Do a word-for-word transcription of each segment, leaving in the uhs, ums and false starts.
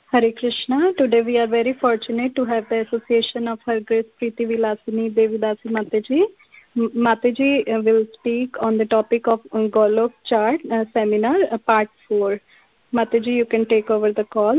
Hare Krishna. Today we are very fortunate to have the association of Her Grace Preeti Vilasini Devidasi Mataji. M- Mataji uh, will speak on the topic of uh, Golok Chart uh, seminar, uh, part four. Mataji, you can take over the call.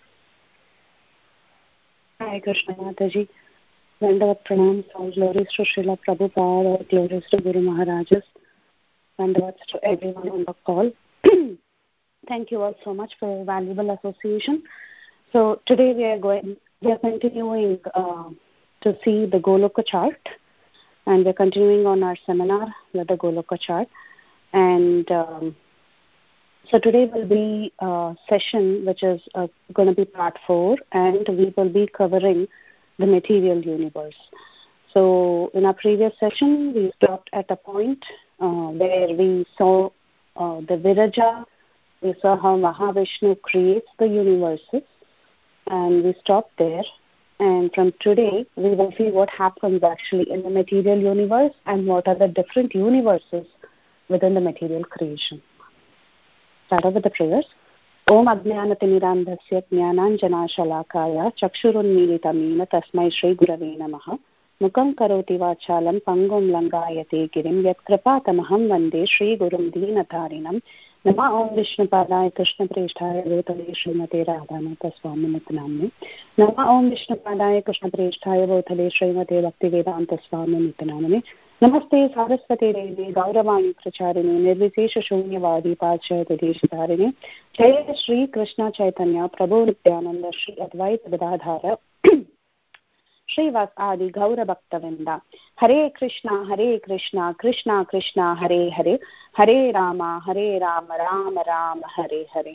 Hare Krishna Mataji. Dandavat pranam, all glories to Srila Prabhupada, all glories to Guru Maharajas. Dandavats to everyone on the call. Thank you all so much for your valuable association. So today we are going, we are continuing uh, to see the Goloka chart, and we are continuing on our seminar with the Goloka chart. And um, so today will be a session which is uh, going to be part four, and we will be covering the material universe. So in our previous session, we stopped at a point uh, where we saw uh, the Viraja, we saw how Mahavishnu creates the universes, and we stopped there. And from today, we will see what happens actually in the material universe and what are the different universes within the material creation. Start off with the prayers. Om Ajnanatirmirandhasya Jnananjana Shalakaya Chakshurunmilitamena Tasmai Shri Gurave Namaha Mukam Karoti Vachalam Pangum Langayate Girim Yat Kripatamaham Vande Shri Gurum Deenatharinam Nama Om Vishnupadaya Krishna Preshthaya Bhutale Srimate Radhanatha Swaminatha Namne Nama Om Vishnupadaya Krishna Preshthaya Bhutale Srimate Bhaktivedanta Swaminatha Namne Namaste Saraswati Devi Gauravani Pracharini Nirvishesha Shunyavadi Pachayate Deshadharini Jaya Shri Krishna Chaitanya Prabhu Nityananda Shri Advaita Gadadhara Srivas Adi Gaura Bhaktavinda Hare Krishna Hare Krishna Krishna Krishna Hare Hare Hare Rama Hare Rama Rama Rama Hare Hare.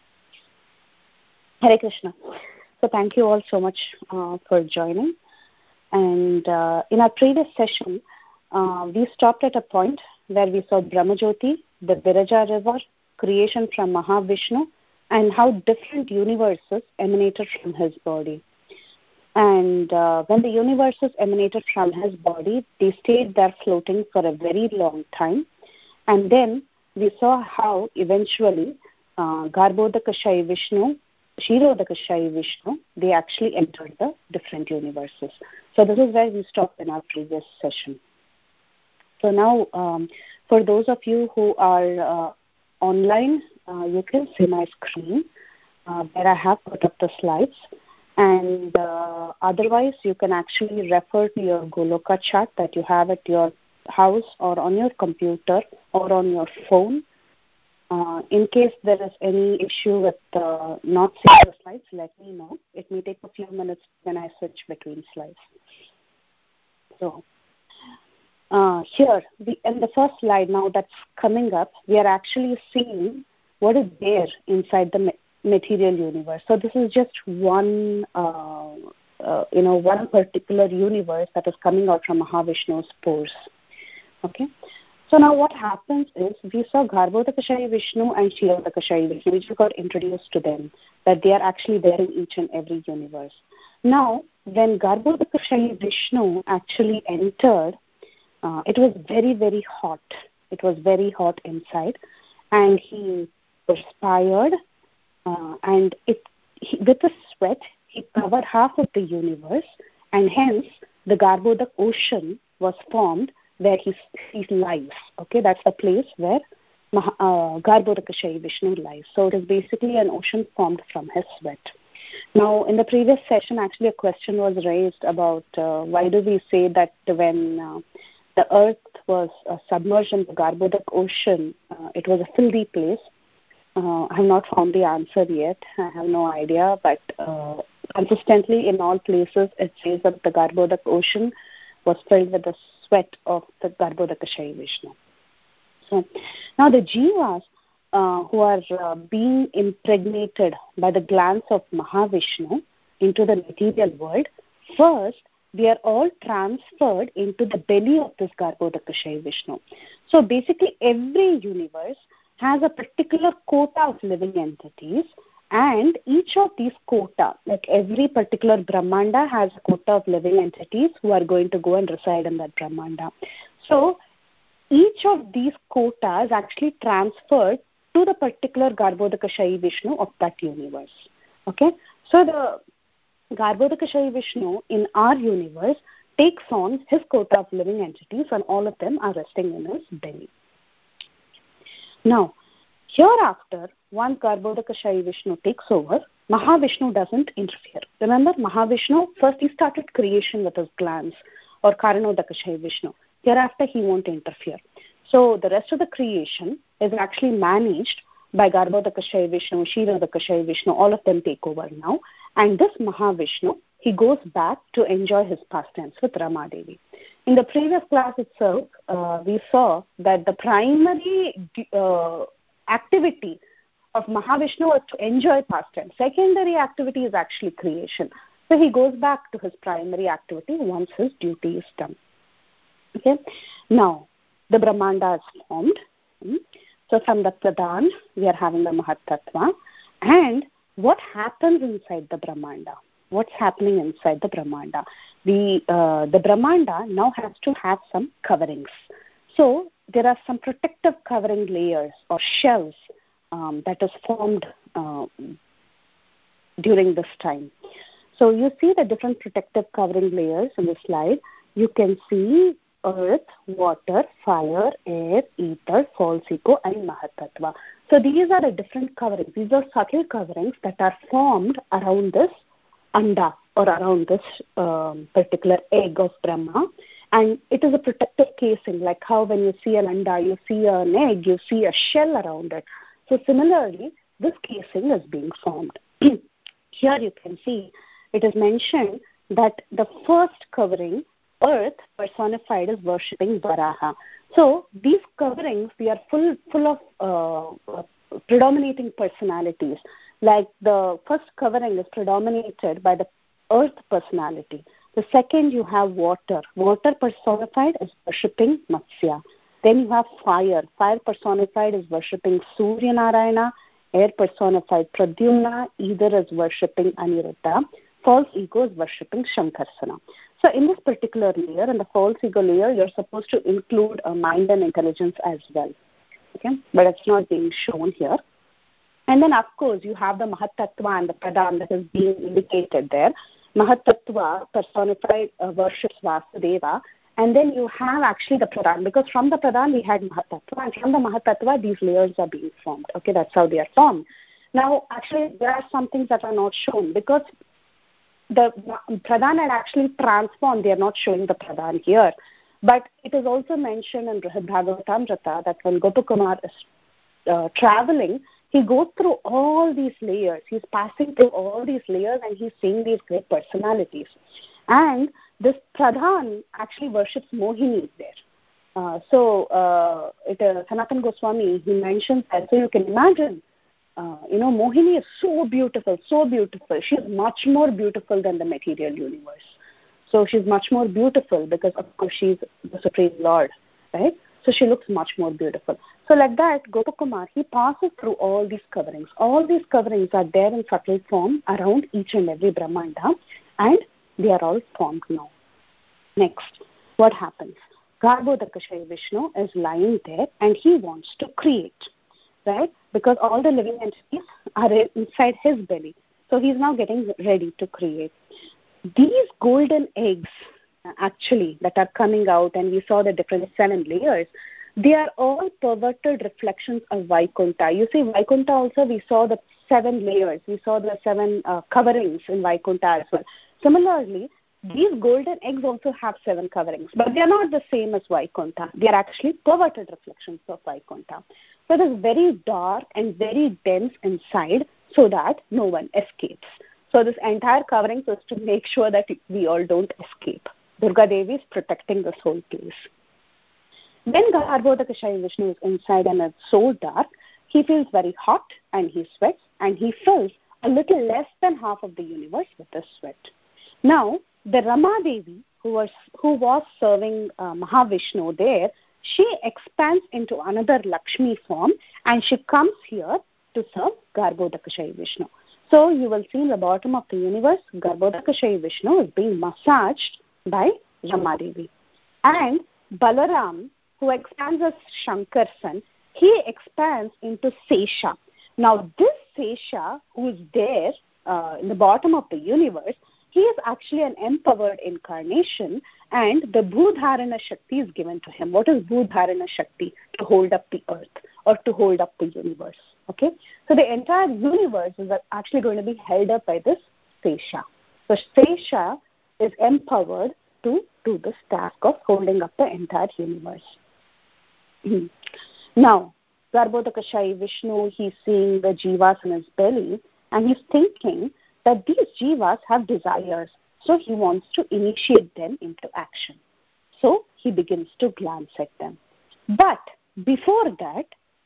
Hare Krishna. So thank you all so much uh, for joining. And uh, in our previous session, uh, we stopped at a point where we saw Brahmajyoti, the Viraja river, creation from Mahavishnu, and how different universes emanated from his body. And uh, when the universes emanated from his body, they stayed there floating for a very long time. And then we saw how eventually uh, Garbhodakashayi Vishnu, Kshirodakashayi Vishnu, they actually entered the different universes. So this is where we stopped in our previous session. So now, um, for those of you who are uh, online, uh, you can see my screen uh, where I have put up the slides. And uh, otherwise, you can actually refer to your Goloka chart that you have at your house or on your computer or on your phone. Uh, in case there is any issue with uh, not seeing the slides, let me know. It may take a few minutes when I switch between slides. So uh, here, we, in the first slide now that's coming up, we are actually seeing what is there inside the material universe. So this is just one, uh, uh, you know, one particular universe that is coming out from Mahavishnu's pores. Okay. So now what happens is we saw Garbhodakashayi Vishnu and Kshirodakashayi Vishnu, which we got introduced to them, that they are actually there in each and every universe. Now, when Garbhodakashayi Vishnu actually entered, uh, it was very, very hot. It was very hot inside, and he perspired. Uh, and it, he, with the sweat, he covered half of the universe, and hence the Garbhodak ocean was formed where he, he lies. Okay, that's the place where uh, Garbhodakashayi Vishnu lies. So it is basically an ocean formed from his sweat. Now, in the previous session, actually a question was raised about uh, why do we say that when uh, the earth was uh, submerged in the Garbhodak ocean, uh, it was a filthy place. Uh, I have not found the answer yet. I have no idea, but uh, consistently in all places it says that the Garbhodak ocean was filled with the sweat of the Garbhodakashayi Vishnu. So now the jivas uh, who are uh, being impregnated by the glands of Mahavishnu into the material world, first they are all transferred into the belly of this Garbhodakashayi Vishnu. So basically every universe has a particular quota of living entities, and each of these quota, like every particular Brahmanda has a quota of living entities who are going to go and reside in that Brahmanda. So each of these quotas actually transferred to the particular Garbhodakashayi Vishnu of that universe. Okay, So the Garbhodakashayi Vishnu in our universe takes on his quota of living entities, and all of them are resting in his belly. Now, hereafter, once Garbhodakashayi Vishnu takes over, Mahavishnu doesn't interfere. Remember, Mahavishnu, first he started creation with his glands, or Karanodakashayi Vishnu. Hereafter, he won't interfere. So the rest of the creation is actually managed by Garbhodakashayi Vishnu, Kshirodakashayi Vishnu, all of them take over now. And this Mahavishnu, he goes back to enjoy his pastimes with Ramadevi. In the previous class itself, uh, we saw that the primary uh, activity of Mahavishnu was to enjoy pastimes. Secondary activity is actually creation. So he goes back to his primary activity once his duty is done. Okay. Now, the Brahmanda is formed. So from the Pradhan, we are having the Mahatattva. And what happens inside the Brahmanda? What's happening inside the Brahmanda? The, uh, the Brahmanda now has to have some coverings. So there are some protective covering layers or shells um, that is formed uh, during this time. So you see the different protective covering layers in the slide. You can see earth, water, fire, air, ether, false ego, and Mahatattva. So these are the different coverings. These are subtle coverings that are formed around this anda, or around this um, particular egg of Brahma. And it is a protective casing, like how when you see an anda, you see an egg, you see a shell around it. So similarly, this casing is being formed. Here you can see it is mentioned that the first covering, earth personified, is worshipping Varaha. So these coverings, they are full full of uh, predominating personalities. Like the first covering is predominated by the earth personality. The second, you have water. Water personified is worshipping Matsya. Then you have fire. Fire personified is worshipping Surya Narayana. Air personified Pradyumna, either is worshipping Aniruddha. False ego is worshipping Shankarsana. So in this particular layer, in the false ego layer, you're supposed to include a mind and intelligence as well. Okay, but it's not being shown here. And then, of course, you have the Mahatattva and the Pradhan that is being indicated there. Mahatattva personified uh, worships Vasudeva. And then you have actually the Pradhan, because from the Pradhan we had Mahatattva, and from the Mahatattva these layers are being formed. Okay, that's how they are formed. Now, actually, there are some things that are not shown, because the Pradhan had actually transformed. They are not showing the Pradhan here. But it is also mentioned in Bhagavatamrita that when Gopakumar is uh, traveling, he goes through all these layers. He's passing through all these layers and he's seeing these great personalities. And this Pradhan actually worships Mohini there. Uh, so uh, it, uh, Sanatana Goswami, he mentions that. So you can imagine, uh, you know, Mohini is so beautiful, so beautiful. She's much more beautiful than the material universe. So she's much more beautiful because, of course, she's the Supreme Lord, right? So she looks much more beautiful. So like that, Gopakumar, he passes through all these coverings. All these coverings are there in subtle form around each and every Brahmanda, and they are all formed now. Next, what happens? Garbhodakashayi Vishnu is lying there and he wants to create, right? Because all the living entities are inside his belly. So he's now getting ready to create. These golden eggs, actually, that are coming out, and we saw the different seven layers, they are all perverted reflections of Vaikuntha. You see, Vaikuntha also, we saw the seven layers. We saw the seven uh, coverings in Vaikuntha as well. Similarly, these golden eggs also have seven coverings, but they are not the same as Vaikuntha. They are actually perverted reflections of Vaikuntha. So it is very dark and very dense inside so that no one escapes. So this entire covering is to make sure that we all don't escape. Durga Devi is protecting this whole place. When Garbhodakashayi Vishnu is inside and it's so dark, he feels very hot and he sweats and he fills a little less than half of the universe with his sweat. Now, the Rama Devi, who was, who was serving uh, Mahavishnu there, she expands into another Lakshmi form and she comes here to serve Garbhodakashayi Vishnu. So you will see in the bottom of the universe, Garbhodakashayi Vishnu is being massaged by Ramadevi. And Balaram, who expands as Shankarsan, he expands into Sesha. Now this Sesha, who is there uh, in the bottom of the universe, he is actually an empowered incarnation, and the Bhudharana Shakti is given to him. What is Bhudharana Shakti? To hold up the earth or to hold up the universe. Okay, so the entire universe is actually going to be held up by this Sesha. So Sesha is empowered to do this task of holding up the entire universe. Now, Garbhodakashayi Vishnu, he's seeing the jivas in his belly, and he's thinking that these jivas have desires, so he wants to initiate them into action. So he begins to glance at them. But before that,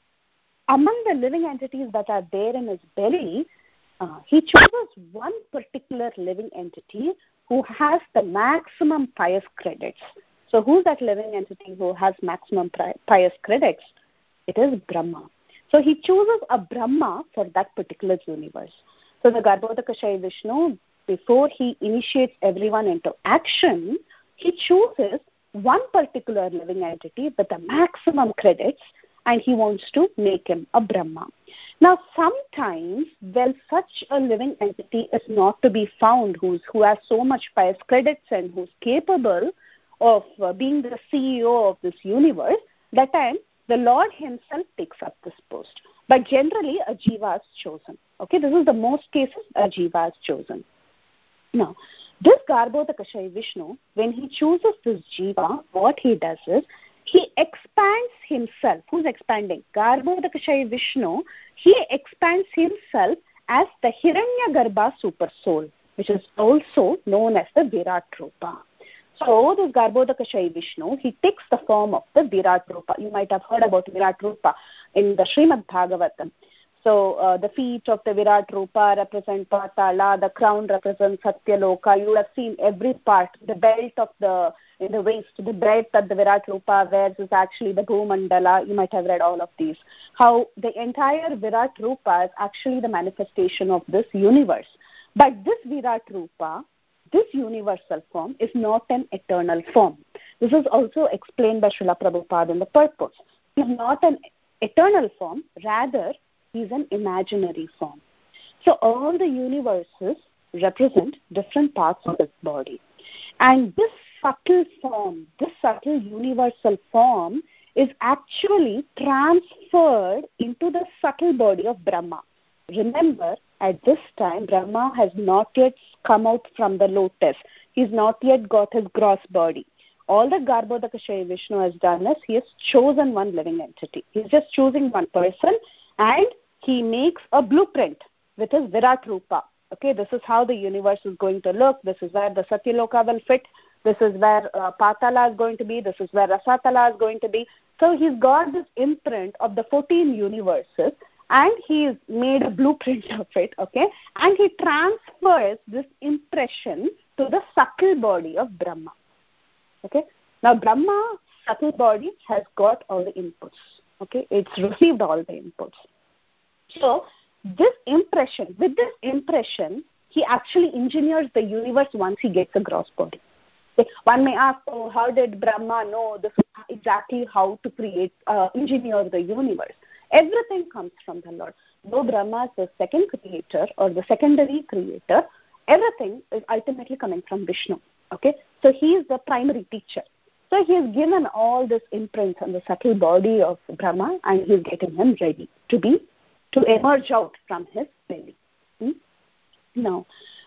among the living entities that are there in his belly, uh, he chooses one particular living entity who has the maximum pious credits. So who's that living entity who has maximum pious credits? It is Brahma. So he chooses a Brahma for that particular universe. So the Garbhodakashayi Vishnu, before he initiates everyone into action, he chooses one particular living entity with the maximum credits, and he wants to make him a Brahma. Now, sometimes, when such a living entity is not to be found, who's, who has so much pious credits and who's capable of uh, being the C E O of this universe, that time the Lord himself takes up this post. But generally, a jiva is chosen. Okay, this is the most cases a jiva is chosen. Now, this Garbhodakashayi Vishnu, when he chooses this jiva, what he does is, he expands himself. Who's expanding? Garbhodakashayi Vishnu, he expands himself as the Hiranyagarbha super soul, which is also known as the Virat Rupa. So this Garbhodakashayi Vishnu, he takes the form of the Virat Rupa. You might have heard about Virat Rupa in the Srimad Bhagavatam. So uh, the feet of the Virat Rupa represent Patala, the crown represents Satyaloka. You have seen every part, the belt of the, in the waist, the belt that the Virat Rupa wears is actually the Bhumandala. You might have read all of these. How the entire Virat Rupa is actually the manifestation of this universe. But this Virat Rupa, this universal form, is not an eternal form. This is also explained by Srila Prabhupada in the purpose. He is not an eternal form, rather he is an imaginary form. So all the universes represent different parts of his body. And this subtle form, this subtle universal form is actually transferred into the subtle body of Brahma. Remember, at this time, Brahma has not yet come out from the lotus. He's not yet got his gross body. All that Garbhodakashayi Vishnu has done is he has chosen one living entity. He's just choosing one person, and he makes a blueprint with his Virat Rupa. Okay, this is how the universe is going to look. This is where the Satyaloka will fit. This is where uh, Patala is going to be. This is where Rasatala is going to be. So he's got this imprint of the fourteen universes, and he's made a blueprint of it, okay? And he transfers this impression to the subtle body of Brahma, okay? Now, Brahma, subtle body, has got all the inputs, okay? It's received all the inputs. So, this impression, with this impression, he actually engineers the universe once he gets a gross body. Okay? One may ask, oh, how did Brahma know this is exactly how to create, uh, engineer the universe? Everything comes from the Lord. Though Brahma is the second creator or the secondary creator, everything is ultimately coming from Vishnu. Okay, so he is the primary teacher. So he has given all this imprint on the subtle body of Brahma, and he is getting him ready to be to emerge out from his belly. Hmm? Now,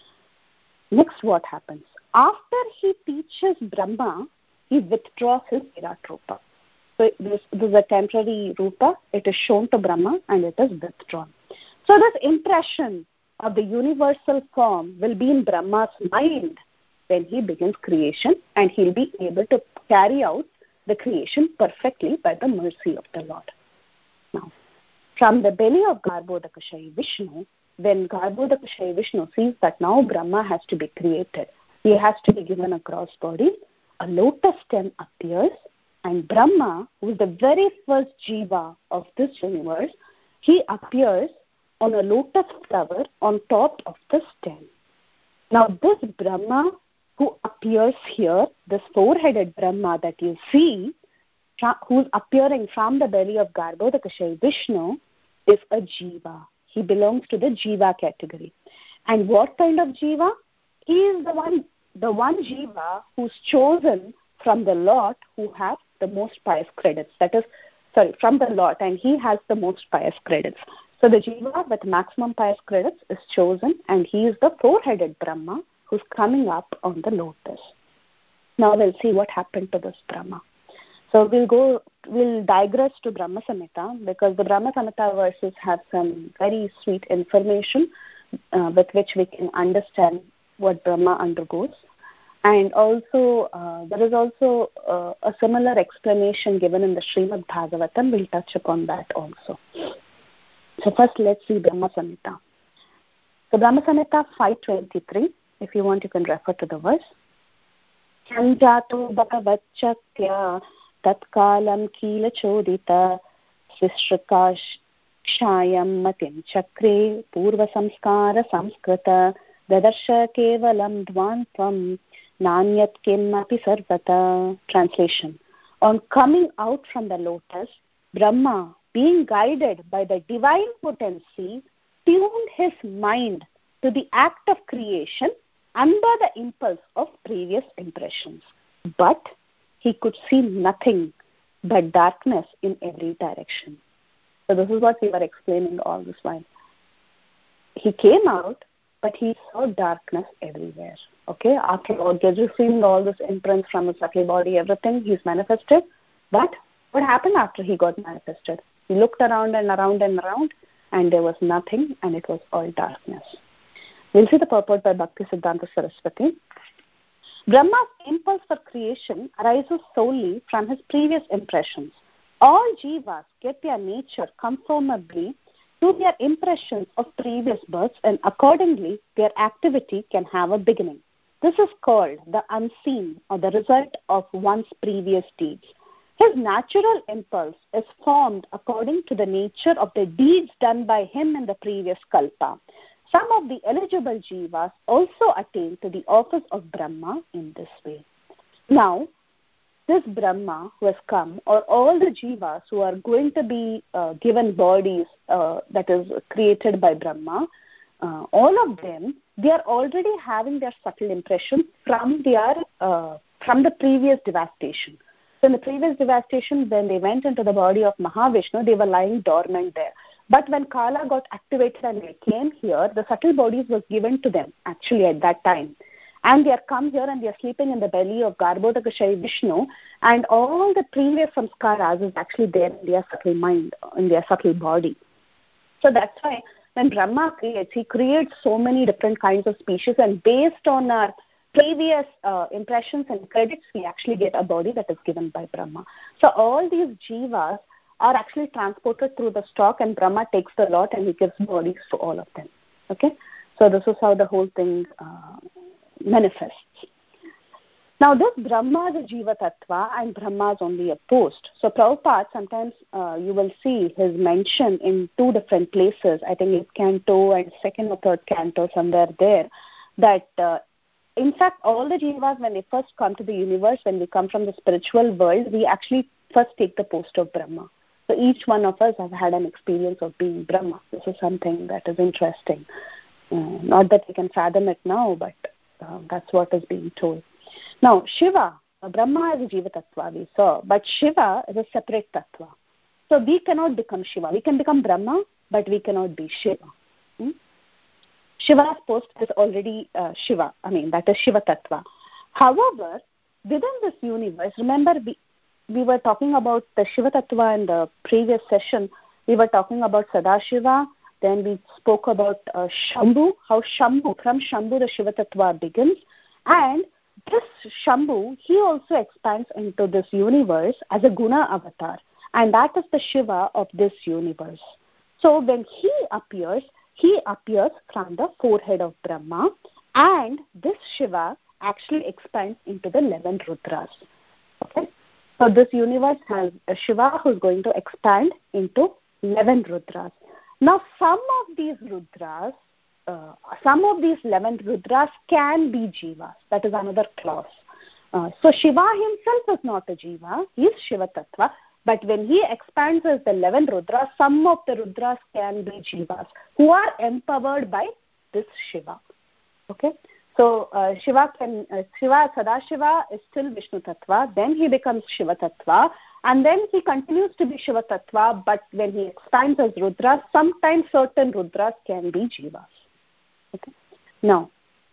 next what happens? After he teaches Brahma, he withdraws his Virat Rupa. So this, this is a temporary Rupa. It is shown to Brahma and it is withdrawn. So this impression of the universal form will be in Brahma's mind when he begins creation, and he'll be able to carry out the creation perfectly by the mercy of the Lord. Now, from the belly of Garbhodakashayi Vishnu, when Garbhodakashayi Vishnu sees that now Brahma has to be created, he has to be given a gross body, a lotus stem appears, and Brahma, who is the very first jiva of this universe, he appears on a lotus flower on top of the stem. Now this Brahma who appears here, this four-headed Brahma that you see, who is appearing from the belly of Garbhodakashayi Vishnu, is a jiva. He belongs to the jiva category. And what kind of jiva? He is the one, the one jiva who's chosen from the lot who have the most pious credits. That is, sorry, from the lot, and he has the most pious credits. So the jiva with maximum pious credits is chosen, and he is the four-headed Brahma who's coming up on the lotus. Now we'll see what happened to this Brahma. So we'll go, we'll digress to Brahma Samhita, because the Brahma Samhita verses have some very sweet information uh, with which we can understand what Brahma undergoes. And also, uh, there is also uh, a similar explanation given in the Srimad Bhagavatam. We'll touch upon that also. So first, let's see Brahma Samhita. So Brahma Samhita five twenty-three, if you want, you can refer to the verse. Sanjato bhagavachakya tatkalam kila chodita sishrakash kshayam matim chakre purva samskara samskrita dadarsha kevalam dvantvam nanyat kimmapi sarvata. Translation. On coming out from the lotus, Brahma, being guided by the divine potency, tuned his mind to the act of creation under the impulse of previous impressions. But he could see nothing but darkness in every direction. So this is what we were explaining all this while. He came out, but he saw darkness everywhere. Okay, after all, receiving all this imprints from his subtle body, everything, he's manifested. But what happened after he got manifested? He looked around and around and around, and there was nothing, and it was all darkness. We'll see the purport by Bhakti Siddhanta Saraswati. Brahma's impulse for creation arises solely from his previous impressions. All jivas get their nature conformably to their impressions of previous births, and accordingly their activity can have a beginning. This is called the unseen, or the result of one's previous deeds. His natural impulse is formed according to the nature of the deeds done by him in the previous kalpa. Some of the eligible jivas also attain to the office of Brahma in this way. Now, this Brahma who has come, or all the jivas who are going to be uh, given bodies uh, that is created by Brahma, uh, all of them, they are already having their subtle impression from their uh, from the previous devastation. So in the previous devastation, when they went into the body of Mahavishnu, they were lying dormant there. But when Kala got activated and they came here, the subtle bodies was given to them actually at that time. And they are come here and they are sleeping in the belly of Garbhodakashayi Vishnu, and all the previous samskaras is actually there in their subtle mind, in their subtle body. So that's why when Brahma creates, he creates so many different kinds of species, and based on our previous uh, impressions and credits, we actually get a body that is given by Brahma. So all these jivas are actually transported through the stock, and Brahma takes the lot and he gives bodies to all of them. Okay, so this is how the whole thing uh, manifests. Now this Brahma is a Jiva Tattva, and Brahma is only a post. So Prabhupada, sometimes uh, you will see his mention in two different places, I think it's canto and second or third canto, somewhere there, that uh, in fact all the jivas, when they first come to the universe, when we come from the spiritual world, we actually first take the post of Brahma. So each one of us has had an experience of being Brahma. This is something that is interesting. Uh, not that we can fathom it now, but uh, that's what is being told. Now, Shiva, uh, Brahma is a Jiva Tattva, we saw, but Shiva is a separate Tattva. So we cannot become Shiva. We can become Brahma, but we cannot be Shiva. Hmm? Shiva's post is already uh, Shiva. I mean, that is Shiva Tattva. However, within this universe, remember, we, we were talking about the Shiva Tattva in the previous session. We were talking about Sadashiva. Then we spoke about uh, Shambhu, how Shambhu, from Shambhu the Shiva Tattva begins. And this Shambhu, he also expands into this universe as a Guna avatar. And that is the Shiva of this universe. So when he appears, he appears from the forehead of Brahma. And this Shiva actually expands into the eleven Rudras. Okay? So this universe has a Shiva who is going to expand into eleven Rudras. Now some of these Rudras, uh, some of these eleven Rudras can be Jivas. That is another clause. Uh, so Shiva himself is not a Jiva. He is Shiva Tattva. But when he expands as the eleven Rudras, some of the Rudras can be Jivas who are empowered by this Shiva. Okay, so uh, Shiva can uh, Shiva Sadashiva is still Vishnu Tattva, then he becomes Shiva Tattva, and then he continues to be Shiva Tattva, but when he expands as Rudra, sometimes certain Rudras can be Jivas. Okay, now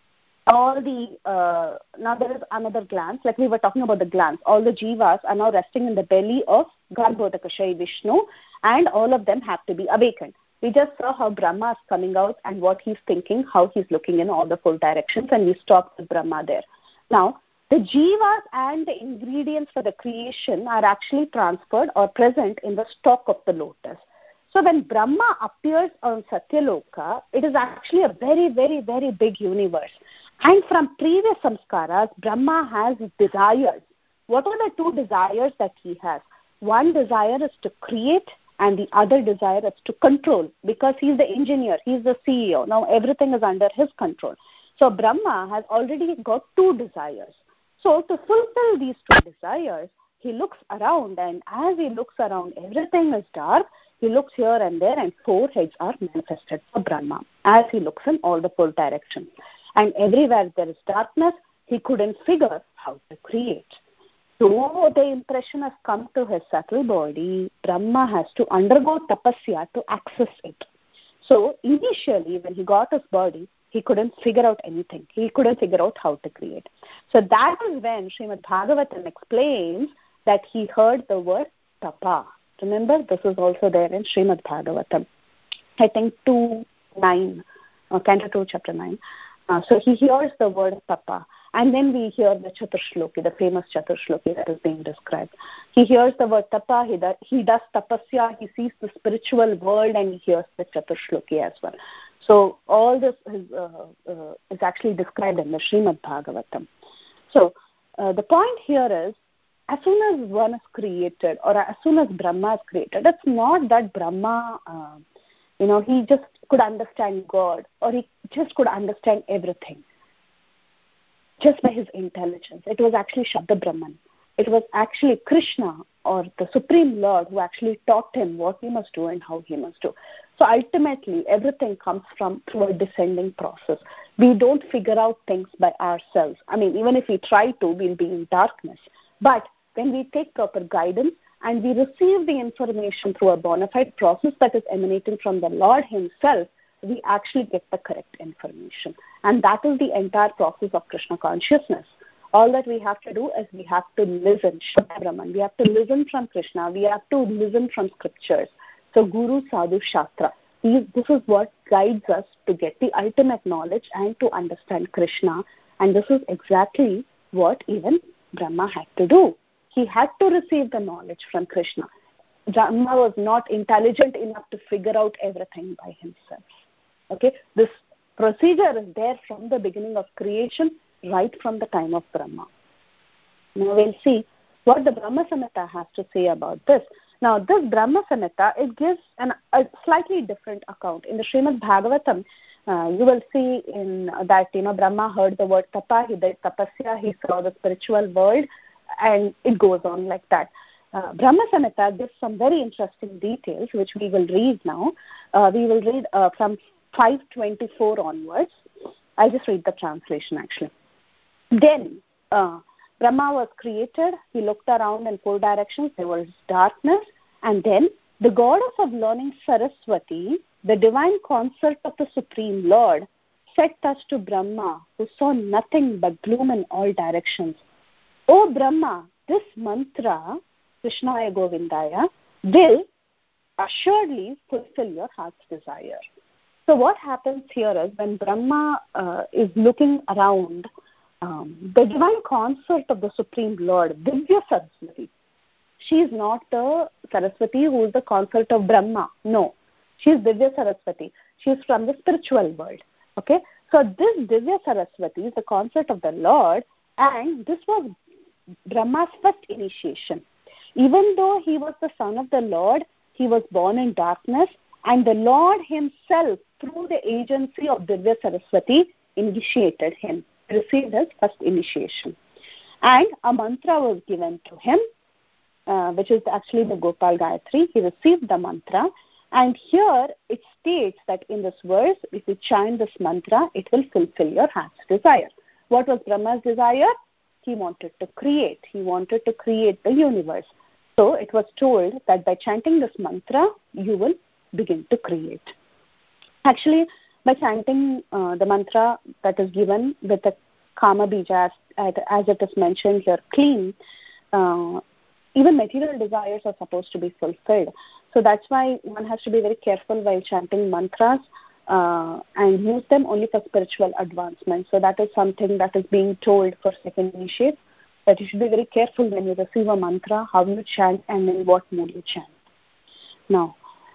all the uh, now there is another glance, like we were talking about the glance. All the Jivas are now resting in the belly of Garbhodakashayi Vishnu, and all of them have to be awakened. We just saw how Brahma is coming out and what he's thinking, how he's looking in all the four directions, and we stopped with Brahma there. Now, the Jivas and the ingredients for the creation are actually transferred or present in the stalk of the lotus. So when Brahma appears on Satyaloka, it is actually a very, very, very big universe. And from previous samskaras, Brahma has desires. What are the two desires that he has? One desire is to create, and the other desire is to control, because he's the engineer, he's the C E O. Now everything is under his control. So Brahma has already got two desires. So to fulfill these two desires, he looks around, and as he looks around, everything is dark. He looks here and there, and four heads are manifested for Brahma as he looks in all the four directions. And everywhere there is darkness, he couldn't figure how to create. So the impression has come to his subtle body. Brahma has to undergo tapasya to access it. So initially, when he got his body, he couldn't figure out anything. He couldn't figure out how to create. So that is when Srimad Bhagavatam explains that he heard the word tapa. Remember, this is also there in Srimad Bhagavatam. I think two nine, uh, Canto two, chapter nine. Uh, so he hears the word tapa. And then we hear the Chaturshloki, the famous Chaturshloki that is being described. He hears the word tapa, he does, he does tapasya, he sees the spiritual world, and he hears the Chaturshloki as well. So all this is, uh, uh, is actually described in the Srimad Bhagavatam. So uh, the point here is, as soon as one is created, or as soon as Brahma is created, it's not that Brahma, uh, you know, he just could understand God, or he just could understand everything just by his intelligence. It was actually Shabda Brahman. It was actually Krishna, or the Supreme Lord, who actually taught him what he must do and how he must do. So ultimately, everything comes from through a descending process. We don't figure out things by ourselves. I mean, even if we try to, we'll be in darkness. But when we take proper guidance and we receive the information through a bona fide process that is emanating from the Lord himself, we actually get the correct information. And that is the entire process of Krishna consciousness. All that we have to do is we have to listen, Shabda Brahman. We have to listen from Krishna. We have to listen from scriptures. So Guru, Sadhu, Shastra. These, this is what guides us to get the ultimate knowledge and to understand Krishna. And this is exactly what even Brahma had to do. He had to receive the knowledge from Krishna. Brahma was not intelligent enough to figure out everything by himself. Okay, this procedure is there from the beginning of creation, right from the time of Brahma. Now we'll see what the Brahma Samhita has to say about this. Now this Brahma Samhita, it gives an, a slightly different account. In the Srimad Bhagavatam, uh, you will see in that, you know, Brahma heard the word tapa, he did tapasya, he saw the spiritual world, and it goes on like that. Uh, Brahma Samhita gives some very interesting details, which we will read now. Uh, we will read uh, from five twenty-four onwards. I'll just read the translation actually. Then uh, Brahma was created. He looked around in four directions. There was darkness. And then the goddess of learning Saraswati, the divine consort of the Supreme Lord, said thus to Brahma, who saw nothing but gloom in all directions. O Brahma, this mantra, Krishnaya Govindaya, will assuredly fulfill your heart's desire. So what happens here is when Brahma uh, is looking around, um, the divine consort of the Supreme Lord, Divya Saraswati, she is not the Saraswati who is the consort of Brahma. No, she is Divya Saraswati. She is from the spiritual world. Okay, so this Divya Saraswati is the consort of the Lord, and this was Brahma's first initiation. Even though he was the son of the Lord, he was born in darkness, and the Lord himself, through the agency of Divya Saraswati, initiated him, received his first initiation. And a mantra was given to him, uh, which is actually the Gopal Gayatri. He received the mantra, And here it states that in this verse, if you chant this mantra, it will fulfill your heart's desire. What was Brahma's desire? He wanted to create. He wanted to create the universe. So it was told that by chanting this mantra, you will begin to create. Actually, by chanting uh, the mantra that is given with the Kama Bija, as, as it is mentioned here, clean, uh, even material desires are supposed to be fulfilled. So that's why one has to be very careful while chanting mantras uh, and use them only for spiritual advancement. So that is something that is being told for second initiates, that you should be very careful when you receive a mantra, how you chant and in what mood you chant. Now,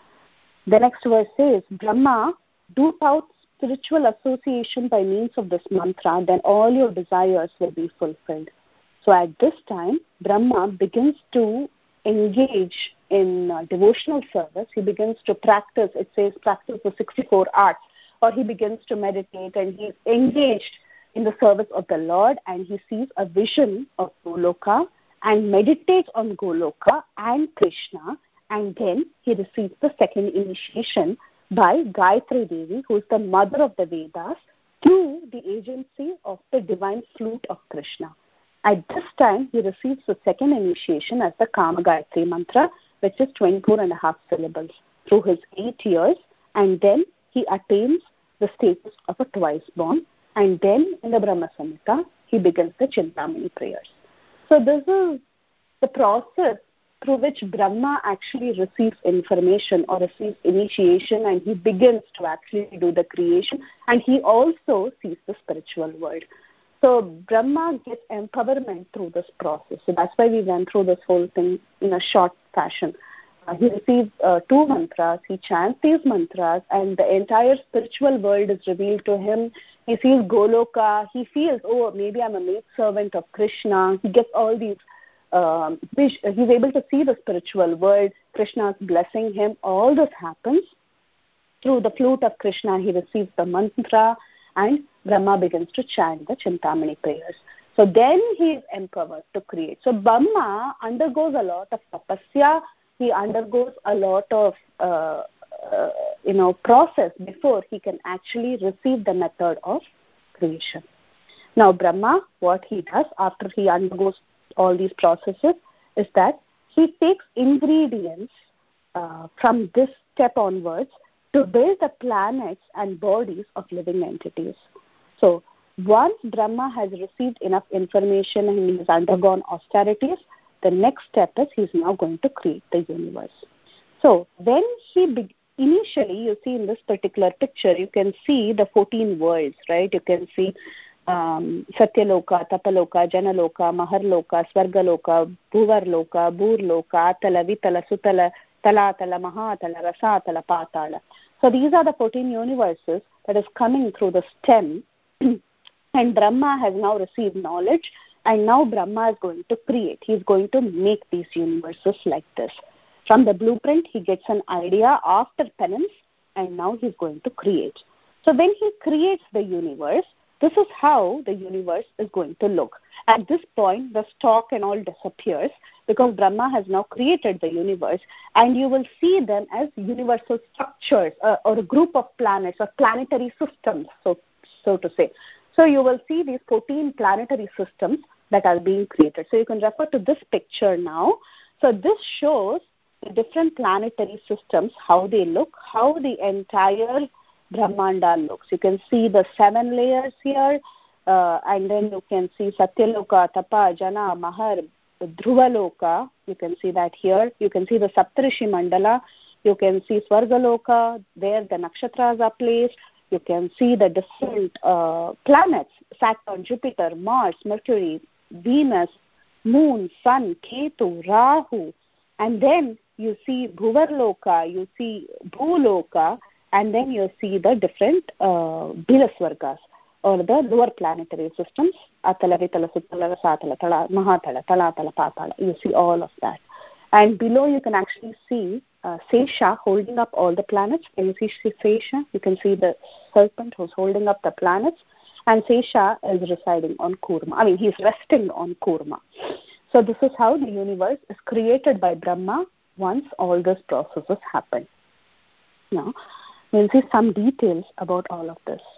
the next verse says, Brahma, do out spiritual association by means of this mantra, then all your desires will be fulfilled. So at this time, Brahma begins to engage in uh, devotional service. He begins to practice, it says practice the sixty-four arts, or he begins to meditate and he's engaged in the service of the Lord, and he sees a vision of Goloka and meditates on Goloka and Krishna, and then he receives the second initiation by Gayatri Devi, who is the mother of the Vedas, through the agency of the divine flute of Krishna. At this time, he receives the second initiation as the Kama Gayatri mantra, which is twenty-four and a half syllables, through his eight years, and then he attains the status of a twice born, and then in the Brahma Samhita, he begins the Chintamani prayers. So this is the process through which Brahma actually receives information or receives initiation, and he begins to actually do the creation, and he also sees the spiritual world. So Brahma gets empowerment through this process. So that's why we went through this whole thing in a short fashion. Uh, he receives uh, two mantras, he chants these mantras, and the entire spiritual world is revealed to him. He sees Goloka, he feels, oh, maybe I'm a maidservant of Krishna. He gets all these, um, he's able to see the spiritual world. Krishna is blessing him. All this happens through the flute of Krishna. He receives the mantra, and Brahma begins to chant the Chintamani prayers. So then he is empowered to create. So Brahma undergoes a lot of tapasya. He undergoes a lot of, uh, uh, you know, process before he can actually receive the method of creation. Now Brahma, what he does after he undergoes all these processes is that he takes ingredients uh, from this step onwards to build the planets and bodies of living entities. So once Brahma has received enough information and he has undergone austerities, the next step is he is now going to create the universe. So when he be- initially, you see in this particular picture, you can see the fourteen worlds, right? You can see um, Satyaloka, Tapaloka, Janaloka, Maharloka, Swargaloka, Bhuvarloka, Burloka, Atala, Vitala, Sutala, Talatala, Mahatala, Rasatala, Patala. So these are the fourteen universes that is coming through the stem. And Brahma has now received knowledge, and now Brahma is going to create. He is going to make these universes like this. From the blueprint, he gets an idea after penance, and now he's going to create. So when he creates the universe, this is how the universe is going to look. At this point, the stock and all disappears because Brahma has now created the universe, and you will see them as universal structures uh, or a group of planets or planetary systems, so, so to say. So you will see these fourteen planetary systems that are being created. So you can refer to this picture now. So this shows the different planetary systems, how they look, how the entire Brahmanda looks. You can see the seven layers here, uh, and then you can see Satyaloka, Tapa, Jana, Mahar, Dhruvaloka. You can see that here. You can see the Saptarishi Mandala. You can see Swargaloka, where the nakshatras are placed. You can see the different uh, planets, Saturn, Jupiter, Mars, Mercury, Venus, Moon, Sun, Ketu, Rahu. And then you see Bhuvarloka, you see Bhuloka, and then you see the different uh, Bilasvargas, or the lower planetary systems, Atala, Vitala, Suttala, Rasatala, Tala, Mahatala, Talatala, Patala. You see all of that. And below you can actually see uh, Sesha holding up all the planets. Can you see Sesha? You can see the serpent who's holding up the planets. And Sesha is residing on Kurma. I mean, he's resting on Kurma. So this is how the universe is created by Brahma once all these processes happen. Now, we'll see some details about all of this.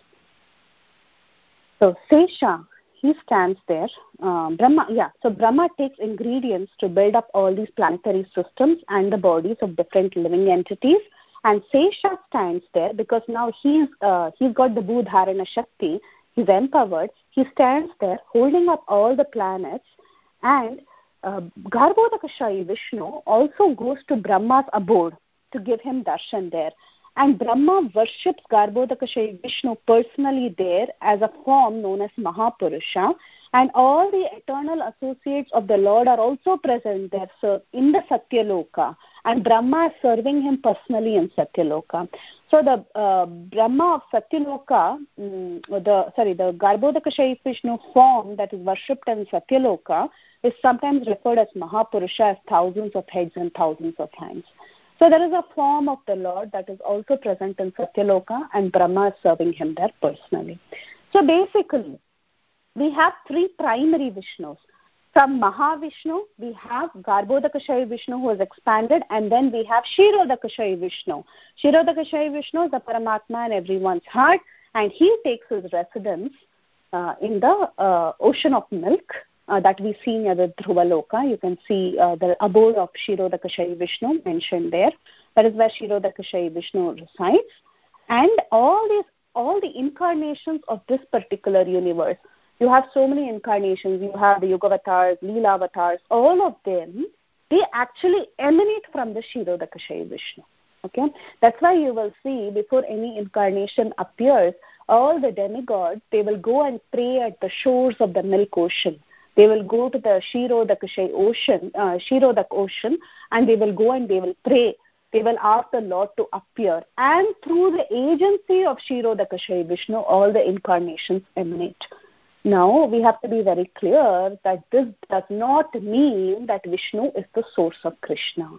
So, Sesha, he stands there. Uh, Brahma, yeah, so Brahma takes ingredients to build up all these planetary systems and the bodies of different living entities. And Sesha stands there because now he's uh, he's got the Bhudharana Shakti. He's empowered. He stands there holding up all the planets, and uh, Garbhodakashayi Vishnu also goes to Brahma's abode to give him darshan there. And Brahma worships Garbhodakashayi Vishnu personally there as a form known as Mahapurusha. And all the eternal associates of the Lord are also present there, so in the Satyaloka. And Brahma is serving him personally in Satyaloka. So the uh, Brahma of Satyaloka, um, the sorry, the Garbhodakashayi Vishnu form that is worshipped in Satyaloka is sometimes referred as Mahapurusha, as thousands of heads and thousands of hands. So there is a form of the Lord that is also present in Satyaloka, and Brahma is serving him there personally. So basically, we have three primary Vishnus. From Mahavishnu, we have Garbhodakashayi Vishnu who has expanded, and then we have Kshirodakashayi Vishnu. Kshirodakashayi Vishnu is the Paramatma in everyone's heart, and he takes his residence uh, in the uh, ocean of milk. Uh, that we see near the Dhruvaloka. You can see uh, the abode of Kshirodakashayi Vishnu mentioned there. That is where Kshirodakashayi Vishnu resides. And all these, all the incarnations of this particular universe, you have so many incarnations. You have the Yugavatars, Leela-avatars, all of them, they actually emanate from the Kshirodakashayi Vishnu. Okay, that's why you will see before any incarnation appears, all the demigods, they will go and pray at the shores of the milk ocean. They will go to the Kshirodakashayi ocean, uh, Kshirodak ocean, and they will go and they will pray. They will ask the Lord to appear. And through the agency of Kshirodakashayi Vishnu, all the incarnations emanate. Now, we have to be very clear that this does not mean that Vishnu is the source of Krishna.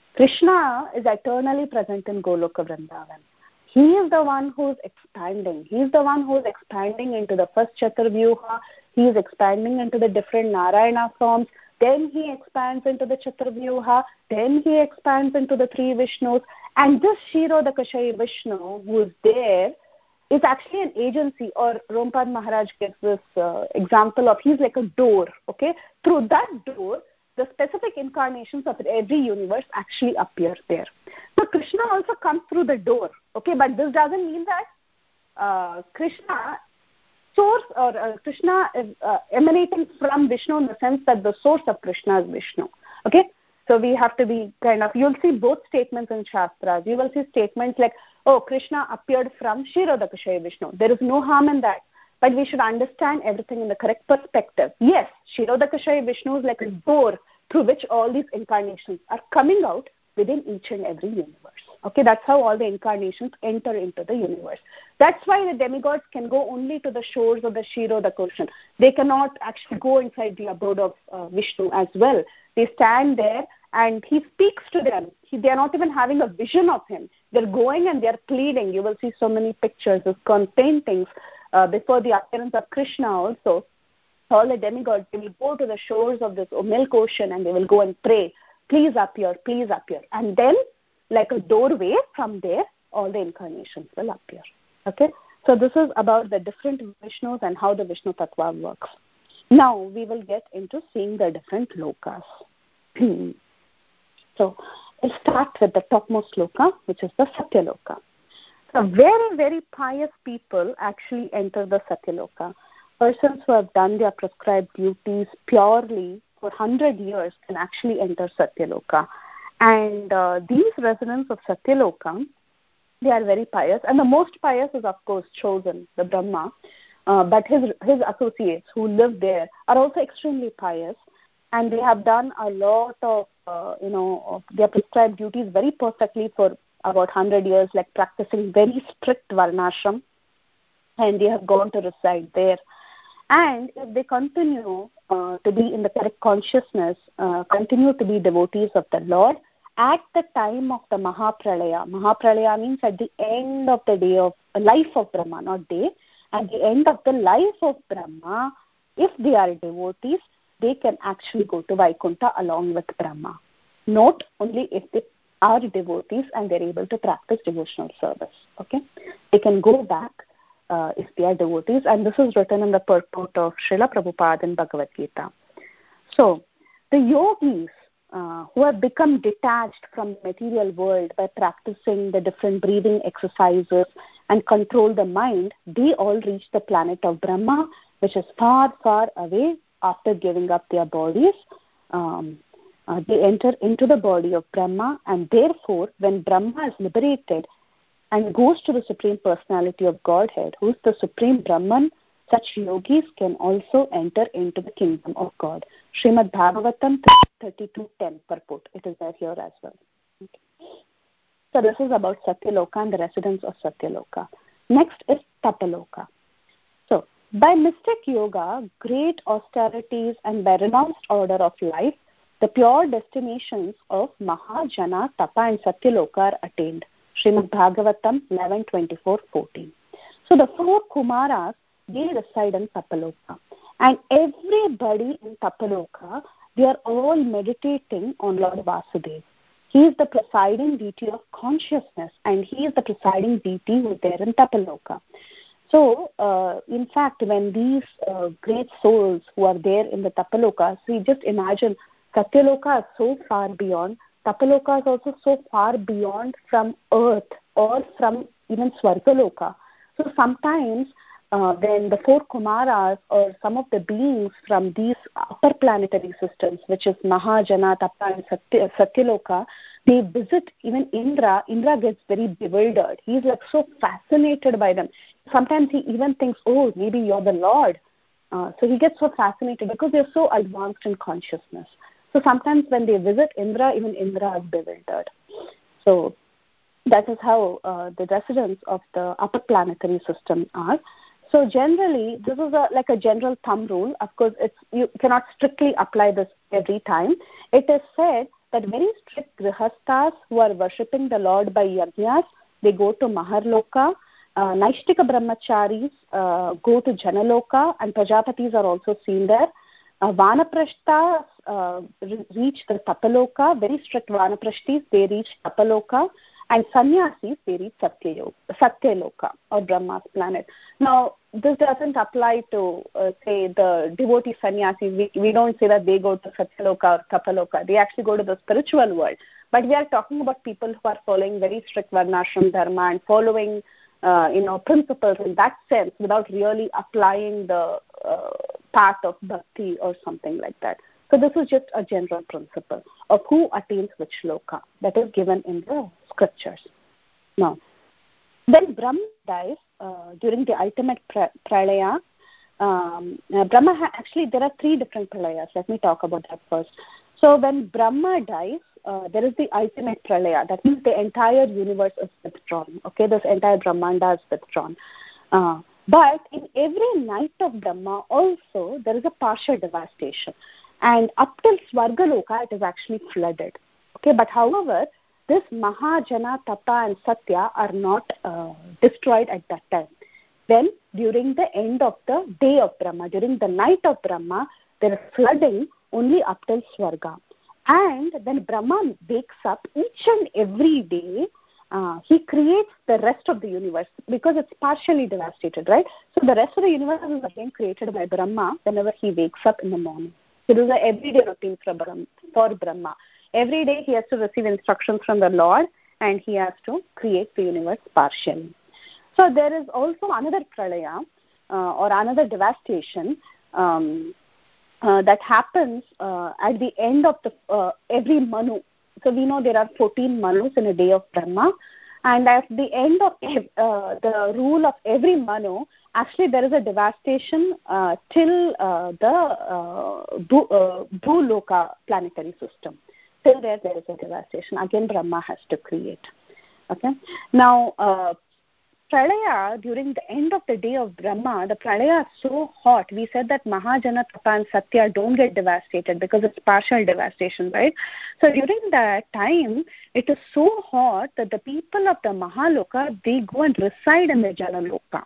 Krishna is eternally present in Goloka Vrindavan. He is the one who is expanding. He is the one who is expanding into the first Chaturvyuha. He is expanding into the different Narayana forms. Then he expands into the Chaturvyuha. Then he expands into the three Vishnus. And this Kshirodakashayi Vishnu who is there is actually an agency, or Rompad Maharaj gives this uh, example of he's like a door. Okay, through that door, the specific incarnations of every universe actually appear there. So Krishna also comes through the door. Okay, but this doesn't mean that uh, Krishna source or uh, Krishna is uh, emanating from Vishnu in the sense that the source of Krishna is Vishnu. Okay, so we have to be kind of, you'll see both statements in Shastras. You will see statements like, oh, Krishna appeared from Kshirodakashayi Vishnu. There is no harm in that. But we should understand everything in the correct perspective. Yes, Kshirodakashayi Vishnu is like a door through which all these incarnations are coming out within each and every universe. Okay, that's how all the incarnations enter into the universe. That's why the demigods can go only to the shores of the Kshirodak ocean. They cannot actually go inside the abode of uh, Vishnu as well. They stand there and he speaks to them. He, they are not even having a vision of him. They're going and they're pleading. You will see so many pictures, ISKCON paintings uh, before the appearance of Krishna also. All the demigods, they will go to the shores of this milk ocean and they will go and pray, please appear, please appear. And then, like a doorway, from there, all the incarnations will appear. Okay? So this is about the different Vishnus and how the Vishnu Tattva works. Now, we will get into seeing the different lokas. So, we'll start with the topmost loka, which is the Satyaloka. So, very, very pious people actually enter the Satyaloka. Persons who have done their prescribed duties purely for one hundred years can actually enter Satyaloka. And uh, these residents of Satyaloka, they are very pious. And the most pious is, of course, chosen, the Brahma. Uh, but his his associates who live there are also extremely pious. And they have done a lot of, uh, you know, of their prescribed duties very perfectly for about one hundred years, like practicing very strict Varnashram. And they have gone to reside there. And if they continue uh, to be in the correct consciousness, uh, continue to be devotees of the Lord, at the time of the Mahapralaya, Mahapralaya means at the end of the day of uh, life of Brahma, not day, at the end of the life of Brahma, if they are devotees, they can actually go to Vaikuntha along with Brahma. Note, only if they are devotees and they're able to practice devotional service. Okay, they can go back uh, if they are devotees, and this is written in the purport of Srila Prabhupada in Bhagavad Gita. So the yogis uh, who have become detached from the material world by practicing the different breathing exercises and control the mind, they all reach the planet of Brahma, which is far, far away. After giving up their bodies, um, uh, they enter into the body of Brahma, and therefore when Brahma is liberated and goes to the Supreme Personality of Godhead, who is the Supreme Brahman, such yogis can also enter into the kingdom of God. Srimad Bhagavatam thirty-two ten purport. It is there here as well. Okay. So this is about Satyaloka and the residents of Satyaloka. Next is Tapaloka. So by mystic yoga, great austerities, and by renounced order of life, the pure destinations of Mahajana, Tapa and Satyaloka are attained. Srimad Bhagavatam eleven twenty-four fourteen. So the four Kumaras, they reside in Tapaloka. And everybody in Tapaloka, they are all meditating on Lord Vasudeva. He is the presiding deity of consciousness, and he is the presiding deity who is there in Tapaloka. So, uh, in fact, when these uh, great souls who are there in the Tapaloka, so you just imagine, Satyaloka is so far beyond, Tapaloka is also so far beyond from earth or from even Swargaloka. So sometimes uh, when the four Kumaras or some of the beings from these upper planetary systems, which is Mahajana, Tapa and Satya, Satyaloka, they visit even Indra, Indra gets very bewildered. He's like so fascinated by them. Sometimes he even thinks, oh, maybe you're the Lord. Uh, so he gets so fascinated because they're so advanced in consciousness. So sometimes when they visit Indra, even Indra is bewildered. So that is how uh, the residents of the upper planetary system are. So generally, this is a, like a general thumb rule. Of course, it's, you cannot strictly apply this every time. It is said that very strict grihasthas who are worshipping the Lord by yajnas, they go to Maharloka. Uh, Naishtika brahmacharis uh, go to Janaloka, and Prajapatis are also seen there. Uh, Vanaprashthas uh, reach the Tapaloka. Very strict Vanaprashthis, they reach Tapaloka. And Sannyasis, they reach Satyaloka, Satyaloka or Brahma's planet. Now, this doesn't apply to, uh, say, the devotee sannyasis. We, we don't say that they go to Satyaloka or Tapaloka. They actually go to the spiritual world. But we are talking about people who are following very strict Varnashram Dharma and following, uh, you know, principles in that sense without really applying the uh, path of bhakti or something like that. So this is just a general principle of who attains which loka that is given in the scriptures. Now, when Brahma dies uh, during the ultimate pra- pralaya, um, uh, Brahma ha- actually there are three different pralayas. Let me talk about that first. So when Brahma dies, uh, there is the ultimate pralaya. That means the entire universe is withdrawn. Okay, this entire Brahmanda is withdrawn. Uh, but in every night of Brahma also there is a partial devastation. And up till Swargaloka, it is actually flooded. Okay, but however, this Mahajana, Tapa and Satya are not uh, destroyed at that time. Then, during the end of the day of Brahma, during the night of Brahma, there is flooding only up till Swarga. And when Brahma wakes up each and every day, uh, he creates the rest of the universe because it's partially devastated, right? So the rest of the universe is again created by Brahma whenever he wakes up in the morning. So this is an everyday routine for Brahma, for Brahma. Every day he has to receive instructions from the Lord and he has to create the universe partially. So there is also another pralaya uh, or another devastation um, uh, that happens uh, at the end of the uh, every Manu. So we know there are fourteen Manus in a day of Brahma, and at the end of uh, the rule of every Manu, actually there is a devastation uh, till uh, the uh, Bhuloka uh, planetary system. Till there, there is a devastation. Again, Brahma has to create. Okay. Now, uh, Pralaya, during the end of the day of Brahma, the Pralaya is so hot. We said that Mahajana, Tapa and Satya don't get devastated because it's partial devastation, right? So during that time, it is so hot that the people of the Mahaloka, they go and reside in the Janaloka.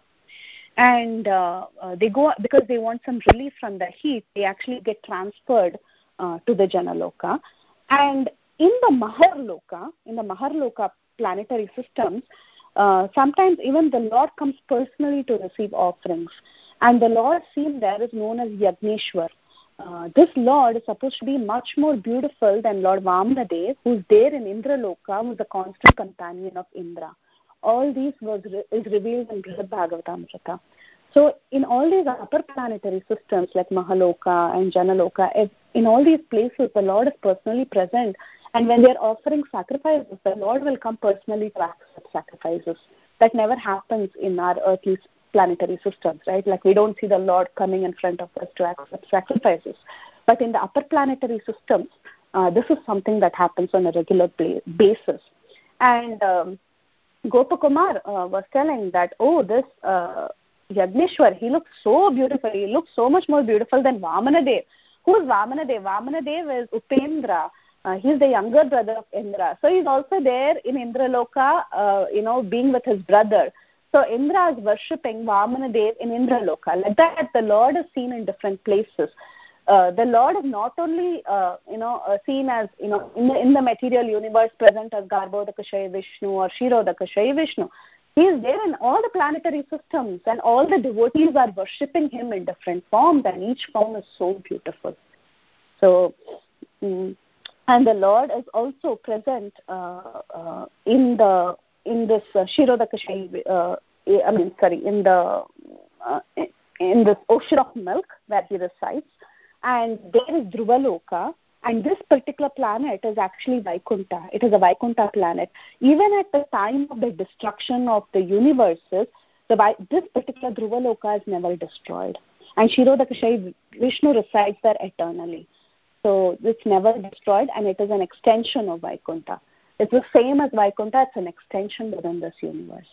And uh, uh, they go, because they want some relief from the heat, they actually get transferred uh, to the Janaloka. And in the Maharloka, in the Maharloka planetary systems, uh, sometimes even the Lord comes personally to receive offerings. And the Lord seen there is known as Yagneshwar. Uh, this Lord is supposed to be much more beautiful than Lord Vamanadev, who's there in Indraloka, who's the constant companion of Indra. All these was re- is revealed in Brihad Bhagavatamrita. So in all these upper planetary systems like Mahaloka and Janaloka, in all these places, the Lord is personally present. And when they're offering sacrifices, the Lord will come personally to accept sacrifices. That never happens in our earthly planetary systems, right? Like we don't see the Lord coming in front of us to accept sacrifices. But in the upper planetary systems, uh, this is something that happens on a regular basis. And um, Gopakumar uh, was telling that, oh, this uh, Yagneshwar, he looks so beautiful. He looks so much more beautiful than Vamanadev. Who is Vamanadev? Vamanadev is Upendra. Uh, he's the younger brother of Indra. So he's also there in Indraloka, uh, you know, being with his brother. So Indra is worshipping Vamanadev in Indraloka. Like that, the Lord is seen in different places. Uh, the Lord is not only, uh, you know, uh, seen as, you know, in the, in the material universe present as Garbhodakashaya Vishnu or Shirodakashaya Vishnu. He is there in all the planetary systems, and all the devotees are worshipping him in different forms, and each form is so beautiful. So, mm, and the Lord is also present uh, uh, in the in this uh, Shirodakashaya, uh, I mean, sorry, in the uh, in this ocean of milk where he resides, and there is Dhruvaloka. And this particular planet is actually Vaikuntha. It is a Vaikuntha planet. Even at the time of the destruction of the universes, the, this particular Dhruvaloka is never destroyed. And Shirodakashaya Vishnu resides there eternally. So it's never destroyed, and it is an extension of Vaikuntha. It's the same as Vaikuntha. It's an extension within this universe.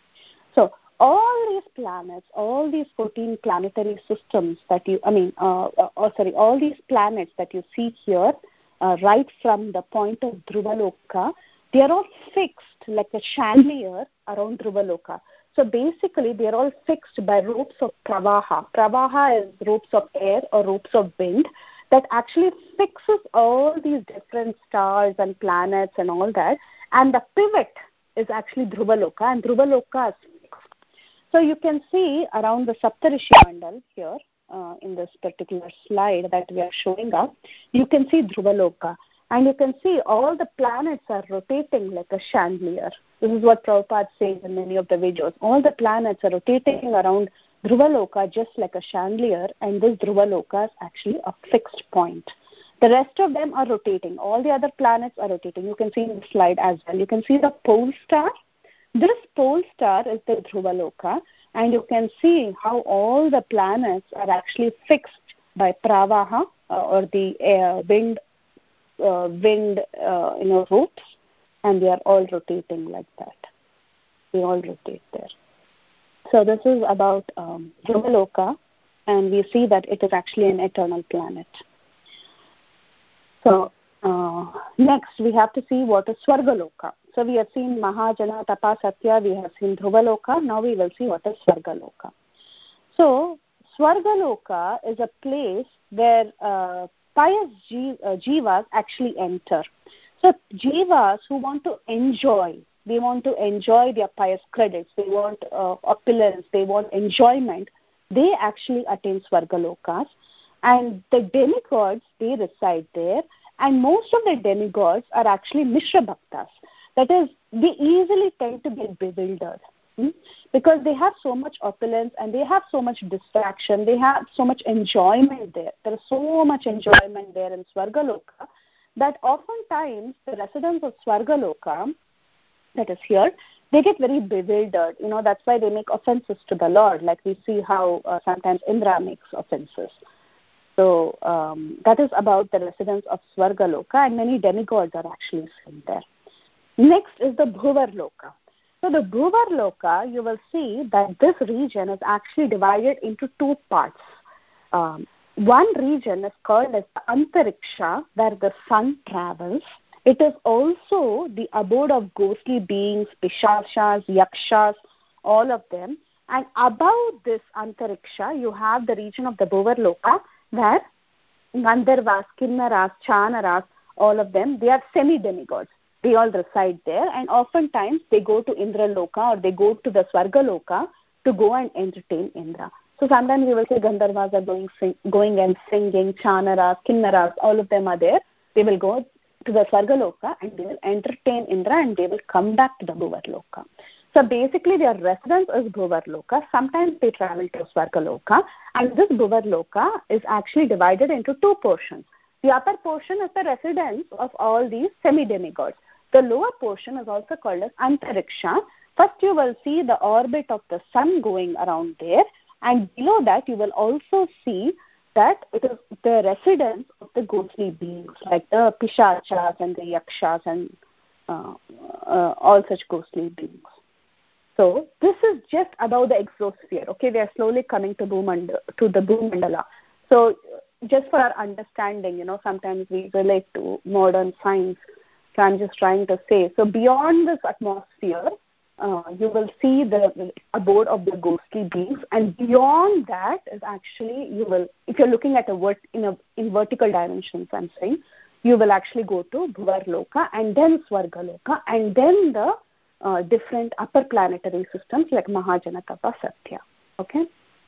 So all these planets, all these fourteen planetary systems that you, I mean, uh, oh, sorry, all these planets that you see here, uh, right from the point of Dhruvaloka, they are all fixed like a chandelier around Dhruvaloka. So basically, they are all fixed by ropes of pravaha. Pravaha is ropes of air or ropes of wind that actually fixes all these different stars and planets and all that. And the pivot is actually Dhruvaloka, and Dhruvaloka is So you can see around the Saptarishi Mandal here, uh, in this particular slide that we are showing up, you can see Dhruvaloka. And you can see all the planets are rotating like a chandelier. This is what Prabhupada says in many of the videos. All the planets are rotating around Dhruvaloka just like a chandelier, and this Dhruvaloka is actually a fixed point. The rest of them are rotating. All the other planets are rotating. You can see in the slide as well. You can see the pole star. This pole star is the Dhruvaloka, and you can see how all the planets are actually fixed by pravaha uh, or the uh, wind, uh, wind, uh, you know, ropes, and they are all rotating like that. They all rotate there. So this is about um, Dhruvaloka, and we see that it is actually an eternal planet. So uh, next we have to see what is Swargaloka. So we have seen Mahajana, Tapa, Satya, we have seen Dhruvaloka. Now we will see what is Swargaloka. So Swargaloka is a place where uh, pious jiv- uh, jivas actually enter. So jivas who want to enjoy, they want to enjoy their pious credits, they want uh, opulence, they want enjoyment, they actually attain Swargalokas. And the demigods, they reside there. And most of the demigods are actually Mishra Bhaktas. That is, they easily tend to get bewildered hmm? because they have so much opulence and they have so much distraction. They have so much enjoyment there. There is so much enjoyment there in Swargaloka that oftentimes the residents of Swargaloka, that is here, they get very bewildered. You know, that's why they make offenses to the Lord, like we see how uh, sometimes Indra makes offenses. So um, that is about the residents of Swargaloka, and many demigods are actually seen there. Next is the Bhuvarloka. So the Bhuvarloka, you will see that this region is actually divided into two parts. Um, one region is called as the Antariksha, where the sun travels. It is also the abode of ghostly beings, Pishashas, Yakshas, all of them. And above this Antariksha, you have the region of the Bhuvarloka, where Gandharvas, Kinnaras, Chanaras, all of them, they are semi-demigods. They all reside there, and oftentimes they go to Indraloka or they go to the Swargaloka to go and entertain Indra. So sometimes you will say Gandharvas are going, sing, going and singing, Chanaras, Kinnaras, all of them are there. They will go to the Swargaloka and they will entertain Indra and they will come back to the Bhuvarloka. So basically their residence is Bhuvarloka. Sometimes they travel to Swargaloka, and this Bhuvarloka is actually divided into two portions. The upper portion is the residence of all these semi-demigods. The lower portion is also called as Antariksha. First you will see the orbit of the sun going around there, and below that you will also see that it is the residence of the ghostly beings like the Pishachas and the Yakshas and uh, uh, all such ghostly beings. So this is just about the exosphere. Okay, we are slowly coming to, Bhumanda, to the Bhumandala. So just for our understanding, you know, sometimes we relate to modern science. So I'm just trying to say, so beyond this atmosphere, uh, you will see the abode of the ghostly beings, and beyond that is actually, you will, if you're looking at a vert, in a in vertical dimensions, I'm saying, you will actually go to Bhuvarloka and then Swargaloka and then the uh, different upper planetary systems like Mahajanatapa, Satya. Okay.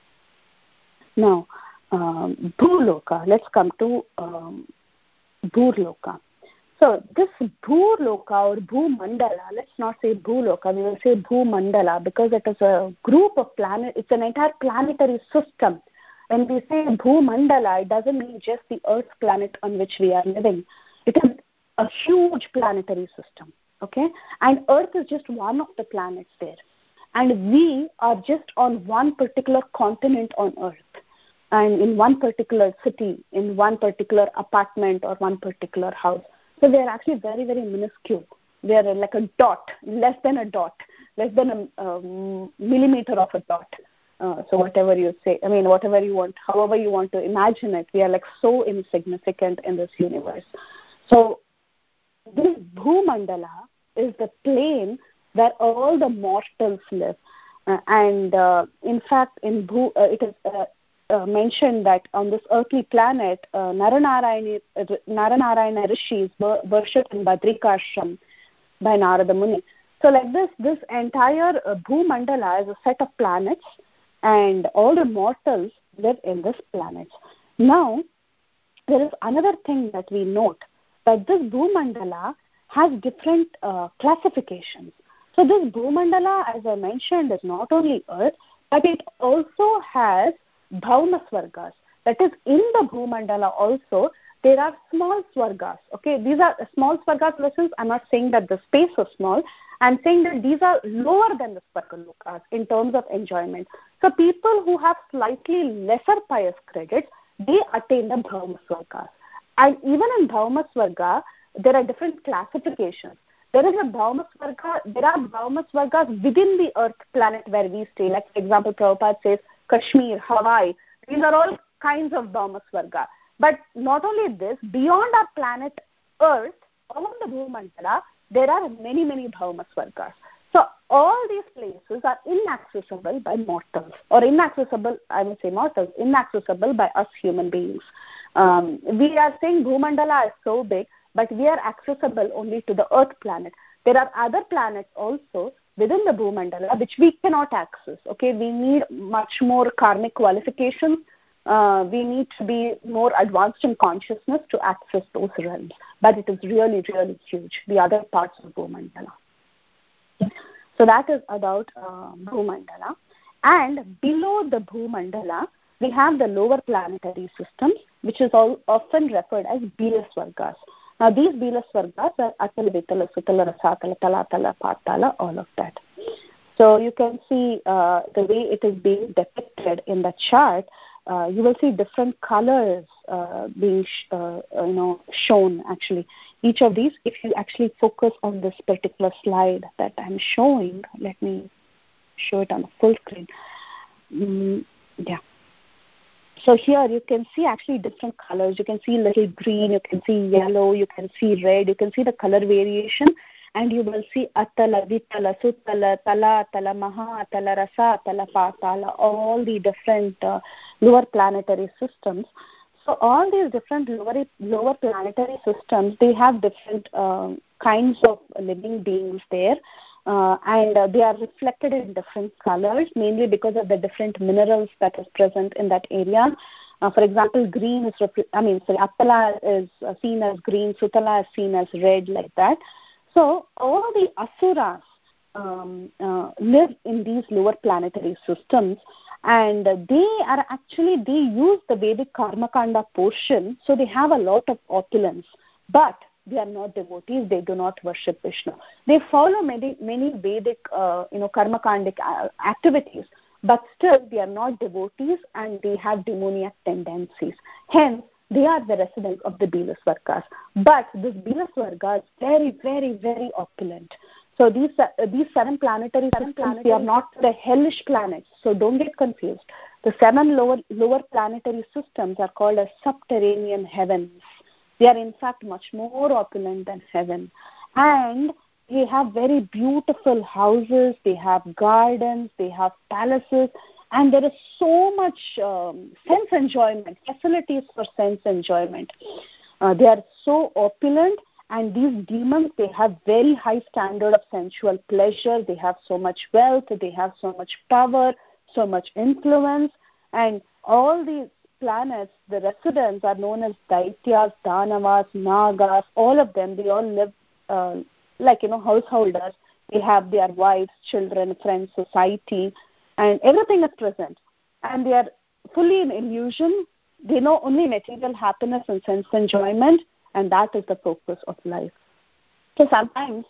Now, um, Bhuloka. Let's come to um, Bhurloka. So this Bhurloka or Bhumandala, let's not say Bhuloka, we will say Bhumandala because it is a group of planets, it's an entire planetary system. When we say Bhumandala, it doesn't mean just the Earth planet on which we are living. It is a huge planetary system, okay? And Earth is just one of the planets there. And we are just on one particular continent on Earth. And in one particular city, in one particular apartment or one particular house. So they are actually very, very minuscule. They are like a dot, less than a dot, less than a um, millimeter of a dot. Uh, so whatever you say, I mean, whatever you want, however you want to imagine it, we are like so insignificant in this universe. So this Bhumandala is the plane where all the mortals live. Uh, and uh, in fact, in Bhu, uh, it is uh, uh, mentioned that on this earthly planet, uh, Naranarayana, uh, Naranarayana Rishi is worshipped in Badrikashram by Narada Muni. So like this, this entire uh, Bhumandala is a set of planets, and all the mortals live in this planet. Now, there is another thing that we note, that this Bhumandala has different uh, classifications. So this Bhumandala, as I mentioned, is not only Earth, but it also has Bhauma Swargas. That is, in the Bhumandala also, there are small Swargas. Okay, these are small Swargas. Listen, I'm not saying that the space is small. I'm saying that these are lower than the Swargalokas in terms of enjoyment. So people who have slightly lesser pious credits, they attain the Bhauma Swargas. And even in Bhauma Swarga, there are different classifications. There is a Bhauma Swarga, there are Bhauma Swargas within the Earth planet where we stay. Like, for example, Prabhupada says Kashmir, Hawaii. These are all kinds of Bhauma Swarga. But not only this, beyond our planet Earth, on the Bhumandala, there are many, many Bhauma Swargas. So all these places are inaccessible by mortals, or inaccessible, I would say mortals, inaccessible by us human beings. Um, we are saying Bhumandala is so big, but we are accessible only to the Earth planet. There are other planets also within the Bhumandala which we cannot access. Okay, we need much more karmic qualifications. Uh, we need to be more advanced in consciousness to access those realms. But it is really, really huge, the other parts of Bhumandala. So that is about uh, Bhumandala. And below the Bhumandala, we have the lower planetary systems, which is all often referred as Bila Swargas. Now, these Bila Swargas are Atala, Vitala, Sutala, Rasatala, Talatala, Patala, all of that. So you can see uh, the way it is being depicted in the chart. Uh, you will see different colors uh, being sh- uh, you know shown. Actually, each of these, if you actually focus on this particular slide that I'm showing, let me show it on the full screen. Mm, yeah. So here you can see actually different colors. You can see little green, you can see yellow, you can see red, you can see the color variation, and you will see Atala, Vitala, Sutala, Tala, Tala, Maha, Tala, Rasa, Tala, Patala, all the different uh, lower planetary systems. So all these different lower, lower planetary systems, they have different uh, kinds of living beings there, uh, and uh, they are reflected in different colors, mainly because of the different minerals that is present in that area. Uh, for example, green is, I mean, sorry, Attala is uh, seen as green, Sutala is seen as red, like that. So all the asuras um, uh, live in these lower planetary systems, and they are actually, they use the Vedic Karmakanda portion, so they have a lot of opulence, but they are not devotees, they do not worship Vishnu. They follow many, many Vedic, uh, you know, Karmakandic activities, but still they are not devotees and they have demoniac tendencies. Hence, they are the residents of the Bila Swargas. But this Bila Swarga is very, very, very opulent. So these uh, these seven planetary seven systems, planetary they are not the hellish planets. So don't get confused. The seven lower lower planetary systems are called as subterranean heavens. They are in fact much more opulent than heaven. And they have very beautiful houses, they have gardens, they have palaces, and there is so much um, sense enjoyment, facilities for sense enjoyment. Uh, they are so opulent, and these demons, they have very high standard of sensual pleasure, they have so much wealth, they have so much power, so much influence, and all these planets, the residents are known as Daityas, Danavas, Nagas, all of them, they all live uh, like, you know, householders. They have their wives, children, friends, society, and everything is present. And they are fully in illusion. They know only material happiness and sense enjoyment, and that is the focus of life. So sometimes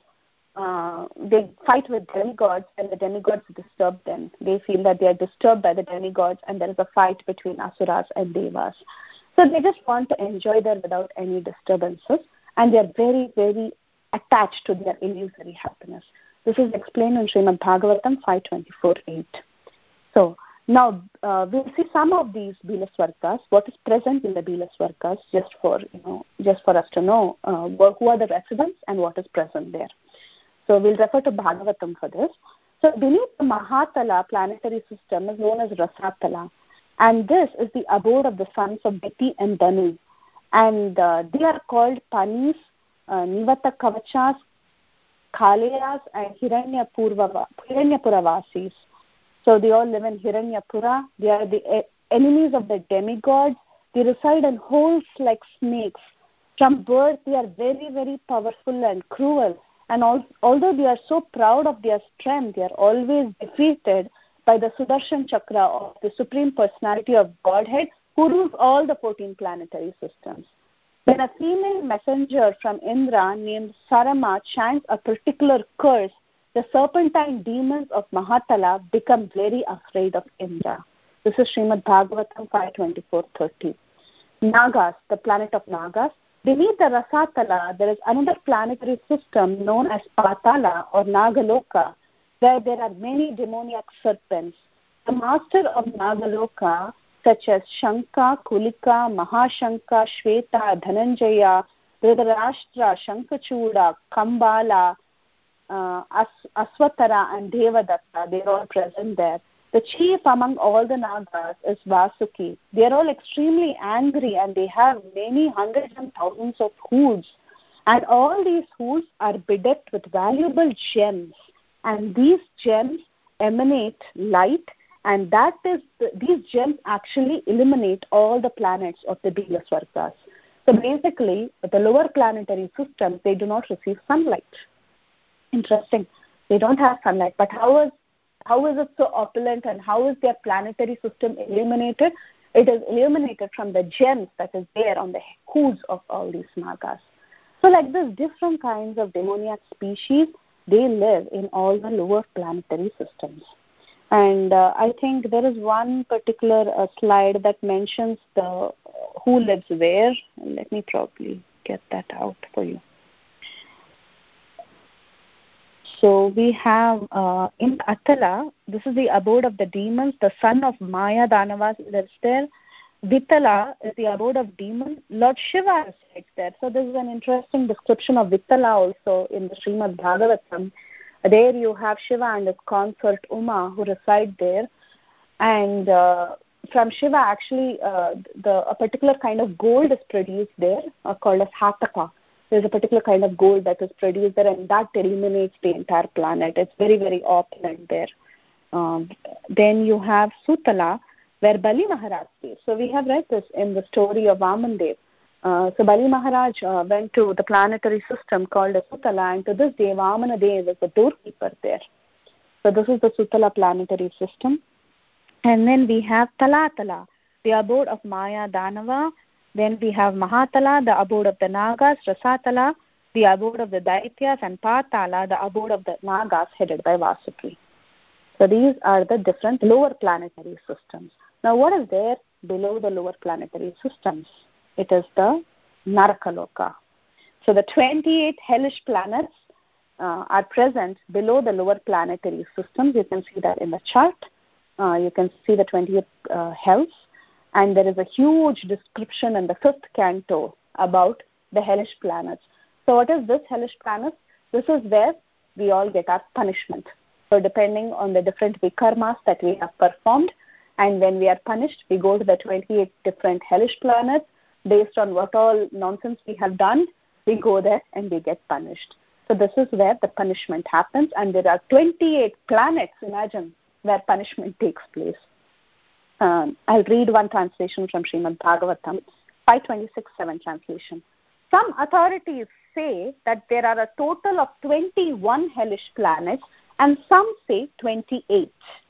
uh, they fight with demigods, and the demigods disturb them. They feel that they are disturbed by the demigods, and there is a fight between asuras and devas. So they just want to enjoy there without any disturbances, and they are very, very attached to their illusory happiness. This is explained in Srimad Bhagavatam five twenty-four eight. So now uh, we'll see some of these Bila Swargas, what is present in the Bila Swargas, just for you know, just for us to know uh, who are the residents and what is present there. So we'll refer to Bhagavatam for this. So beneath the Mahatala planetary system is known as Rasatala, and this is the abode of the sons of Diti and Danu, and uh, they are called Panis, uh, Nivata Kavachas, Khalayas, and Hiranyapuravasis. So they all live in Hiranyapura. They are the e- enemies of the demigods. They reside in holes like snakes. From birth, they are very, very powerful and cruel. And al- although they are so proud of their strength, they are always defeated by the Sudarshan Chakra of the Supreme Personality of Godhead, who rules all the fourteen planetary systems. When a female messenger from Indra named Sarama chants a particular curse, the serpentine demons of Mahatala become very afraid of Indra. This is Srimad Bhagavatam five twenty-four thirty. Nagas, the planet of Nagas. Beneath the Rasatala, there is another planetary system known as Patala or Nagaloka, where there are many demoniac serpents. The master of Nagaloka, such as Shanka, Kulika, Mahashanka, Shweta, Dhananjaya, Dhritarashtra, Shankachuda, Kambala, uh, As- Aswatara, and Devadatta, they are all present there. The chief among all the Nagas is Vasuki. They are all extremely angry, and they have many hundreds and thousands of hoods. And all these hoods are bedecked with valuable gems. And these gems emanate light, and that is the, these gems actually illuminate all the planets of the Bila Swargas. So basically, the lower planetary systems, they do not receive sunlight. Interesting. They don't have sunlight. But how is how is it so opulent, and how is their planetary system illuminated? It is illuminated from the gems that is there on the hoods of all these Nagas. So like this, different kinds of demoniac species, they live in all the lower planetary systems. And uh, I think there is one particular uh, slide that mentions the uh, who lives where. Let me probably get that out for you. So we have uh, in Attala, this is the abode of the demons. The son of Maya Danavas lives there. Vitala is the abode of demons. Lord Shiva resides there. So this is an interesting description of Vitala also in the Srimad Bhagavatam. There you have Shiva and his consort Uma who reside there. And uh, from Shiva, actually, uh, the a particular kind of gold is produced there, uh, called as Hataka. There's a particular kind of gold that is produced there, and that illuminates the entire planet. It's very, very opulent there. Um, then you have Sutala, where Bali Maharaj stays. So we have read this in the story of Vamandev. Uh, so Bali Maharaj uh, went to the planetary system called as Sutala, and to this day, Vamanadev is the doorkeeper there. So this is the Sutala planetary system. And then we have Talatala, the abode of Maya Danava. Then we have Mahatala, the abode of the Nagas, Rasatala, the abode of the Daityas, and Patala, the abode of the Nagas, headed by Vasuki. So these are the different lower planetary systems. Now what is there below the lower planetary systems? It is the Narakaloka. So the twenty-eight hellish planets uh, are present below the lower planetary systems. You can see that in the chart. Uh, you can see the twenty-eight uh, hells. And there is a huge description in the fifth canto about the hellish planets. So what is this hellish planets? This is where we all get our punishment. So depending on the different vikarmas that we have performed, and when we are punished, we go to the twenty-eight different hellish planets. Based on what all nonsense we have done, we go there and we get punished. So this is where the punishment happens, and there are twenty-eight planets, imagine, where punishment takes place. Um, I'll read one translation from Srimad Bhagavatam, five twenty-six seven translation. Some authorities say that there are a total of twenty-one hellish planets, and some say twenty-eight.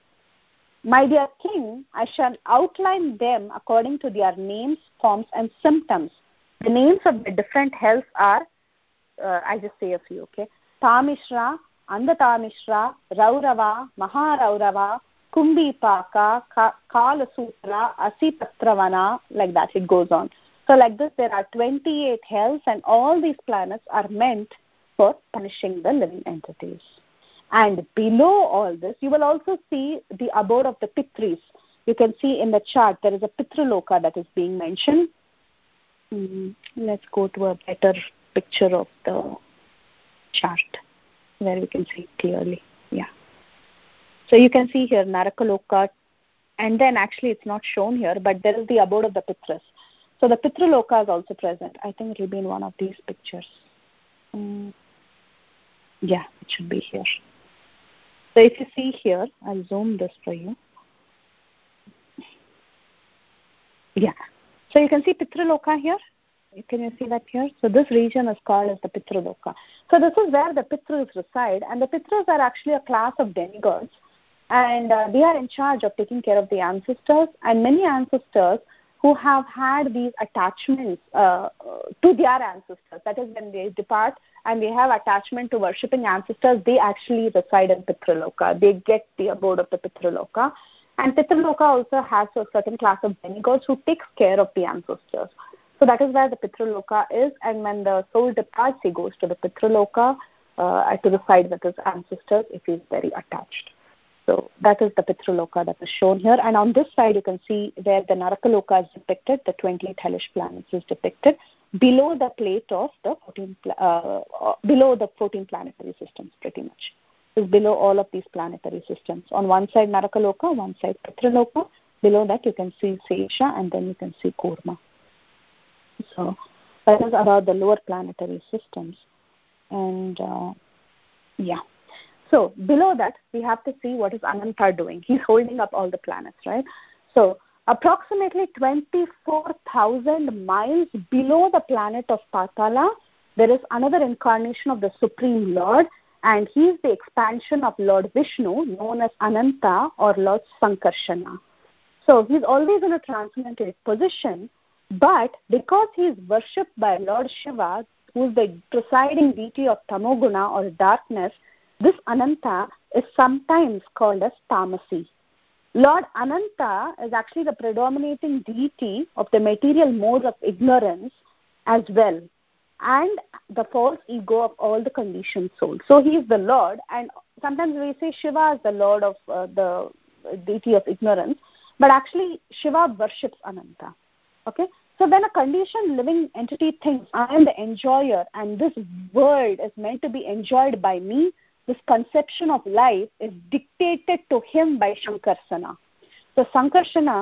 My dear king, I shall outline them according to their names, forms, and symptoms. The names of the different hells are, uh, I just say a few, okay? Tamishra, Andatamishra, Raurava, Maharaurava, Kumbhipaka, Ka- Kalasutra, Asipatravana, like that it goes on. So like this, there are twenty-eight hells, and all these planets are meant for punishing the living entities. And below all this, you will also see the abode of the Pitris. You can see in the chart, there is a Pitraloka that is being mentioned. Mm, let's go to a better picture of the chart where we can see it clearly. Yeah. So you can see here Narakaloka, and then actually it's not shown here, but there is the abode of the Pitras. So the Pitraloka is also present. I think it will be in one of these pictures. Mm. Yeah, it should be here. So if you see here, I'll zoom this for you. Yeah. So you can see Pitraloka here. Can you see that here? So this region is called as the Pitraloka. So this is where the Pitras reside, and the Pitras are actually a class of demigods, and uh, they are in charge of taking care of the ancestors, and many ancestors who have had these attachments uh, to their ancestors, that is when they depart and they have attachment to worshipping ancestors, they actually reside in Pitraloka. They get the abode of the Pitraloka. And Pitraloka also has a certain class of demigods who takes care of the ancestors. So that is where the Pitraloka is, and when the soul departs, he goes to the Pitraloka uh, to reside with his ancestors if he is very attached. So that is the Pitraloka that is shown here. And on this side, you can see where the Narakaloka is depicted, the twenty-eight hellish planets is depicted, below the plate of the fourteen, uh, below the fourteen planetary systems, pretty much. Is below all of these planetary systems. On one side Narakaloka, one side Pitraloka. Below that you can see Sesha, and then you can see Kurma. So that is about the lower planetary systems. And uh, yeah. So below that, we have to see what is Ananta doing. He's holding up all the planets, right? So approximately twenty-four thousand miles below the planet of Patala, there is another incarnation of the Supreme Lord, and he is the expansion of Lord Vishnu, known as Ananta or Lord Sankarshana. So he's always in a transcendental position, but because he is worshipped by Lord Shiva, who is the presiding deity of Tamoguna or darkness, this Ananta is sometimes called as Tamasi. Lord Ananta is actually the predominating deity of the material modes of ignorance as well, and the false ego of all the conditioned souls. So he is the Lord, and sometimes we say Shiva is the Lord of uh, the deity of ignorance, but actually Shiva worships Ananta. Okay? So when a conditioned living entity thinks, I am the enjoyer and this world is meant to be enjoyed by me, this conception of life is dictated to him by Sankarsana. So Sankarsana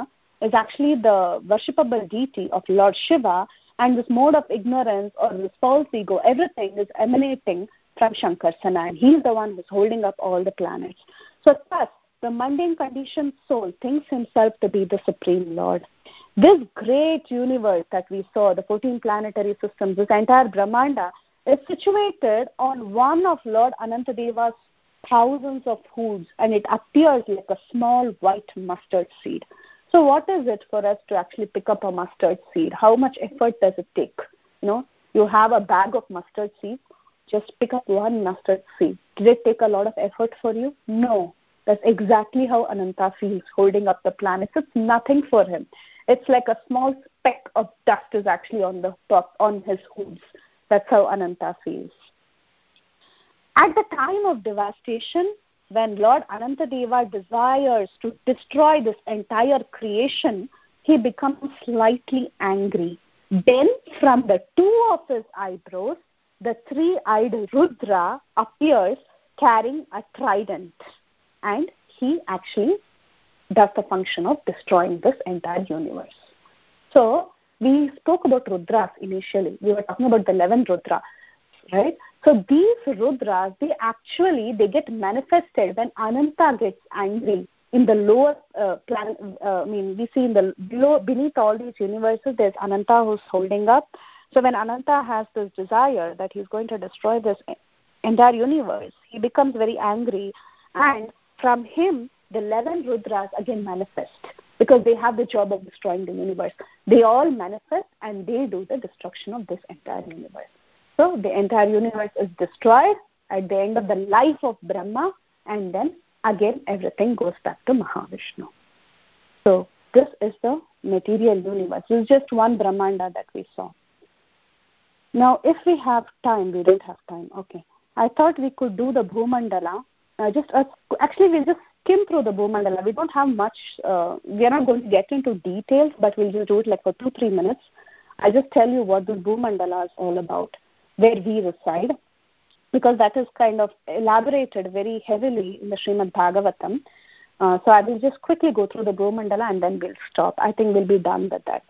is actually the worshipable deity of Lord Shiva, and this mode of ignorance or this false ego, everything is emanating from Shankarsana, and he's the one who's holding up all the planets. So thus, the mundane conditioned soul thinks himself to be the Supreme Lord. This great universe that we saw, the fourteen planetary systems, this entire Brahmanda, is situated on one of Lord Anantadeva's thousands of hoods, and it appears like a small white mustard seed. So what is it for us to actually pick up a mustard seed? How much effort does it take? You know, you have a bag of mustard seeds, just pick up one mustard seed. Did it take a lot of effort for you? No. That's exactly how Ananta feels holding up the planets. It's nothing for him. It's like a small speck of dust is actually on the top, on his hoods. That's how Ananta feels. At the time of devastation, when Lord Anantadeva desires to destroy this entire creation, he becomes slightly angry. Then, from the two of his eyebrows, the three-eyed Rudra appears carrying a trident. And he actually does the function of destroying this entire universe. So, we spoke about Rudras initially. We were talking about the eleven Rudras, right? So, these Rudras, they actually, they get manifested when Ananta gets angry. In the lower uh, planet, uh, I mean, we see in the below, beneath all these universes, there's Ananta who's holding up. So, when Ananta has this desire that he's going to destroy this entire universe, he becomes very angry, and from him, the eleven Rudras again manifest, because they have the job of destroying the universe. They all manifest and they do the destruction of this entire universe. So the entire universe is destroyed at the end of the life of Brahma, and then again everything goes back to Mahavishnu. So this is the material universe. This is just one Brahmanda that we saw. Now if we have time, we don't have time, okay. I thought we could do the Bhumandala. Uh, just uh, actually we'll just skim through the Bhumandala. We don't have much, uh, we are not going to get into details, but we'll just do it like for two, three minutes. I'll just tell you what the Bhumandala is all about, where we reside, because that is kind of elaborated very heavily in the Srimad Bhagavatam. Uh, so I will just quickly go through the Bhumandala and then we'll stop. I think we'll be done with that.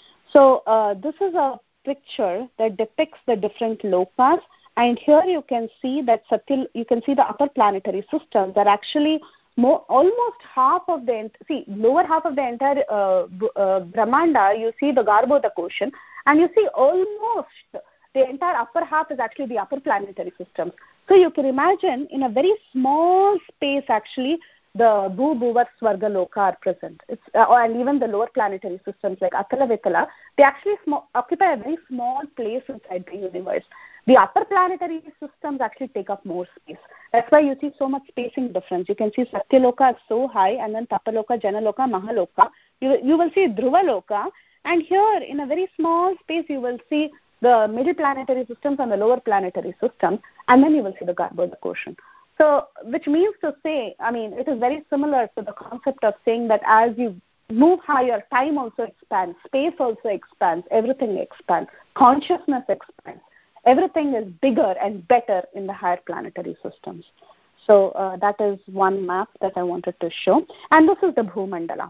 So uh, this is a picture that depicts the different lokas. And here you can see that Satyal, you can see the upper planetary systems are actually more, almost half of the, see, lower half of the entire uh, uh, Brahmanda, you see the Garbhodak Ocean, and you see almost the entire upper half is actually the upper planetary systems. So you can imagine in a very small space actually, the Bhu, Bhuvar, Swarga, Loka are present. It's, uh, and even the lower planetary systems like Atala, Vitala, they actually small, occupy a very small place inside the universe. The upper planetary systems actually take up more space. That's why you see so much spacing difference. You can see Satyaloka is so high, and then Tapaloka, Janaloka, Mahaloka. You, you will see Dhruvaloka, and here in a very small space you will see the middle planetary systems and the lower planetary systems, and then you will see the Garbhodak Ocean. So, which means to say, I mean, it is very similar to the concept of saying that as you move higher, time also expands, space also expands, everything expands, consciousness expands. Everything is bigger and better in the higher planetary systems. So uh, that is one map that I wanted to show. And this is the Bhumandala.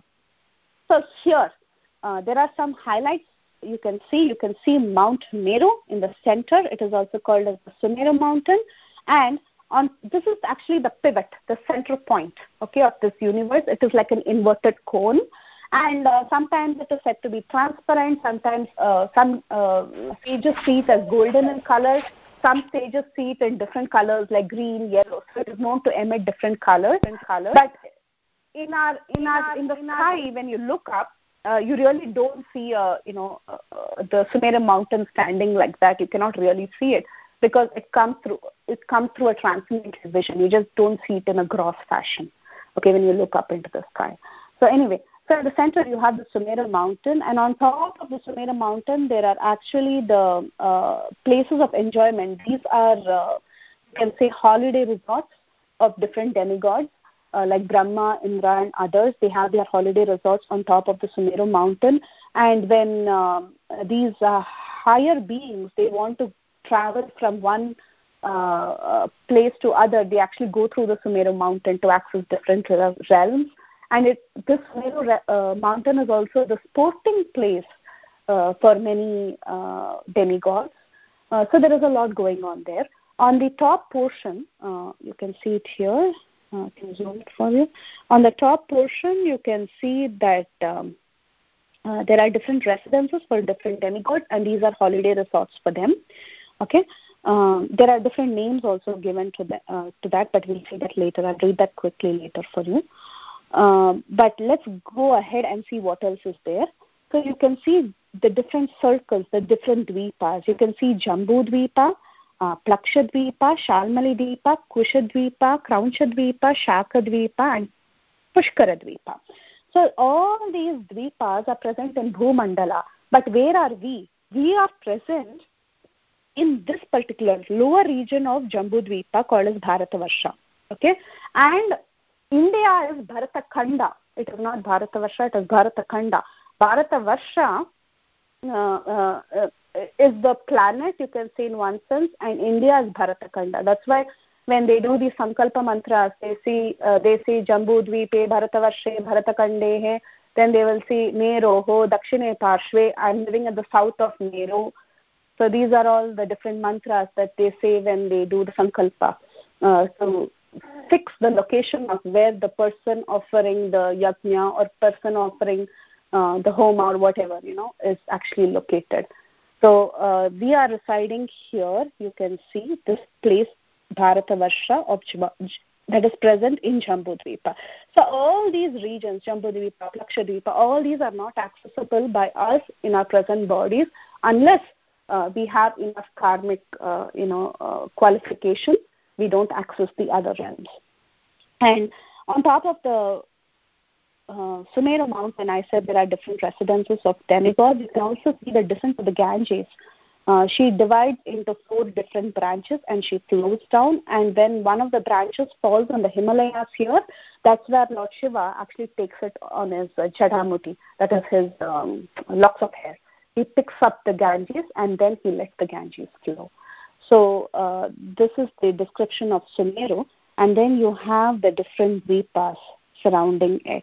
So here, uh, there are some highlights you can see. You can see Mount Meru in the center. It is also called as the Sumeru Mountain. And on this is actually the pivot, the center point, okay, of this universe. It is like an inverted cone. And uh, sometimes it is said to be transparent. Sometimes uh, some uh, sages see it as golden in color. Some sages see it in different colors like green, yellow. So it is known to emit different colors. Different colors. But in our in our in the sky, when you look up, uh, you really don't see uh, you know uh, the Sumeru Mountain standing like that. You cannot really see it because it comes through it comes through a transcendental vision. You just don't see it in a gross fashion. Okay, when you look up into the sky. So anyway. So in the center you have the Sumeru Mountain, and on top of the Sumeru Mountain there are actually the uh, places of enjoyment. These are, uh, you can say, holiday resorts of different demigods uh, like Brahma, Indra and others. They have their holiday resorts on top of the Sumeru Mountain, and when uh, these uh, higher beings, they want to travel from one uh, uh, place to other, they actually go through the Sumeru Mountain to access different realms. And it, this Sumeru uh, mountain is also the sporting place uh, for many uh, demigods. Uh, so there is a lot going on there. On the top portion, uh, you can see it here. Uh, I can zoom it for you. On the top portion, you can see that um, uh, there are different residences for different demigods, and these are holiday resorts for them. Okay. Um, there are different names also given to, the, uh, to that, but we'll see that later. I'll read that quickly later for you. Um, but let's go ahead and see what else is there. So you can see the different circles, the different dvipas. You can see Jambu Dvipa, uh, Plaksha Dvipa, Shalmali Dvipa, Kusha Dvipa, Krauncha Dvipa, Shaka Dvipa, and Pushkara Dvipa. So all these dvipas are present in Bhumandala. But where are we? We are present in this particular lower region of Jambu Dvipa called as Bharatavarsha. Okay? And India is Bharatakhanda. It is not Bharatavarsha, it is Bharatakhanda. Bharatavarsha uh, uh, uh, is the planet, you can say in one sense, and India is Bharatakhanda. That's why when they do these Sankalpa mantras, they see, uh, they say Jambu Dvipe, Bharatavarshe, Bharatakhande hai. Then they will see Meroho, Dakshine Parshve. I'm living at the south of Meru. So these are all the different mantras that they say when they do the Sankalpa. Uh, so fix the location of where the person offering the yajna or person offering uh, the homa or whatever, you know, is actually located. So uh, we are residing here. You can see this place, Bharatavarsha, of that is present in Jambudvipa. So all these regions, Jambudvipa, Lakshadvipa, all these are not accessible by us in our present bodies unless uh, we have enough karmic, uh, you know, uh, qualification. We don't access the other realms. And on top of the uh, Sumeru mountain, I said there are different residences of demigods. You can also see the descent of the Ganges. Uh, she divides into four different branches and she flows down. And when one of the branches falls on the Himalayas here, that's where Lord Shiva actually takes it on his uh, Jadamuti, that is his um, locks of hair. He picks up the Ganges and then he lets the Ganges flow. So uh, this is the description of Sumeru, and then you have the different dvipas surrounding it.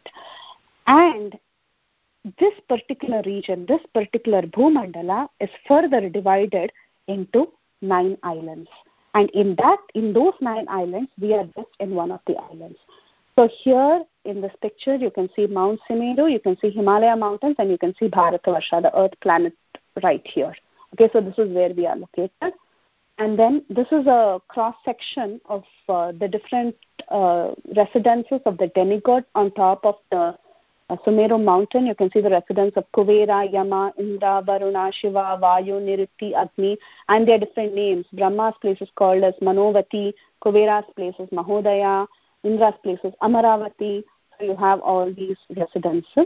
And this particular region, this particular Bhumandala is further divided into nine islands. And in that, in those nine islands, we are just in one of the islands. So here in this picture, you can see Mount Sumeru, you can see Himalaya mountains, and you can see Bharatavarsha, the Earth planet right here. Okay, so this is where we are located. And then this is a cross-section of uh, the different uh, residences of the demigod on top of the uh, Sumeru mountain. You can see the residence of Kuvera, Yama, Indra, Varuna, Shiva, Vayu, Niritti, Agni, and their different names. Brahma's place is called as Manovati, Kuvera's place is Mahodaya, Indra's place is Amaravati. So you have all these residences.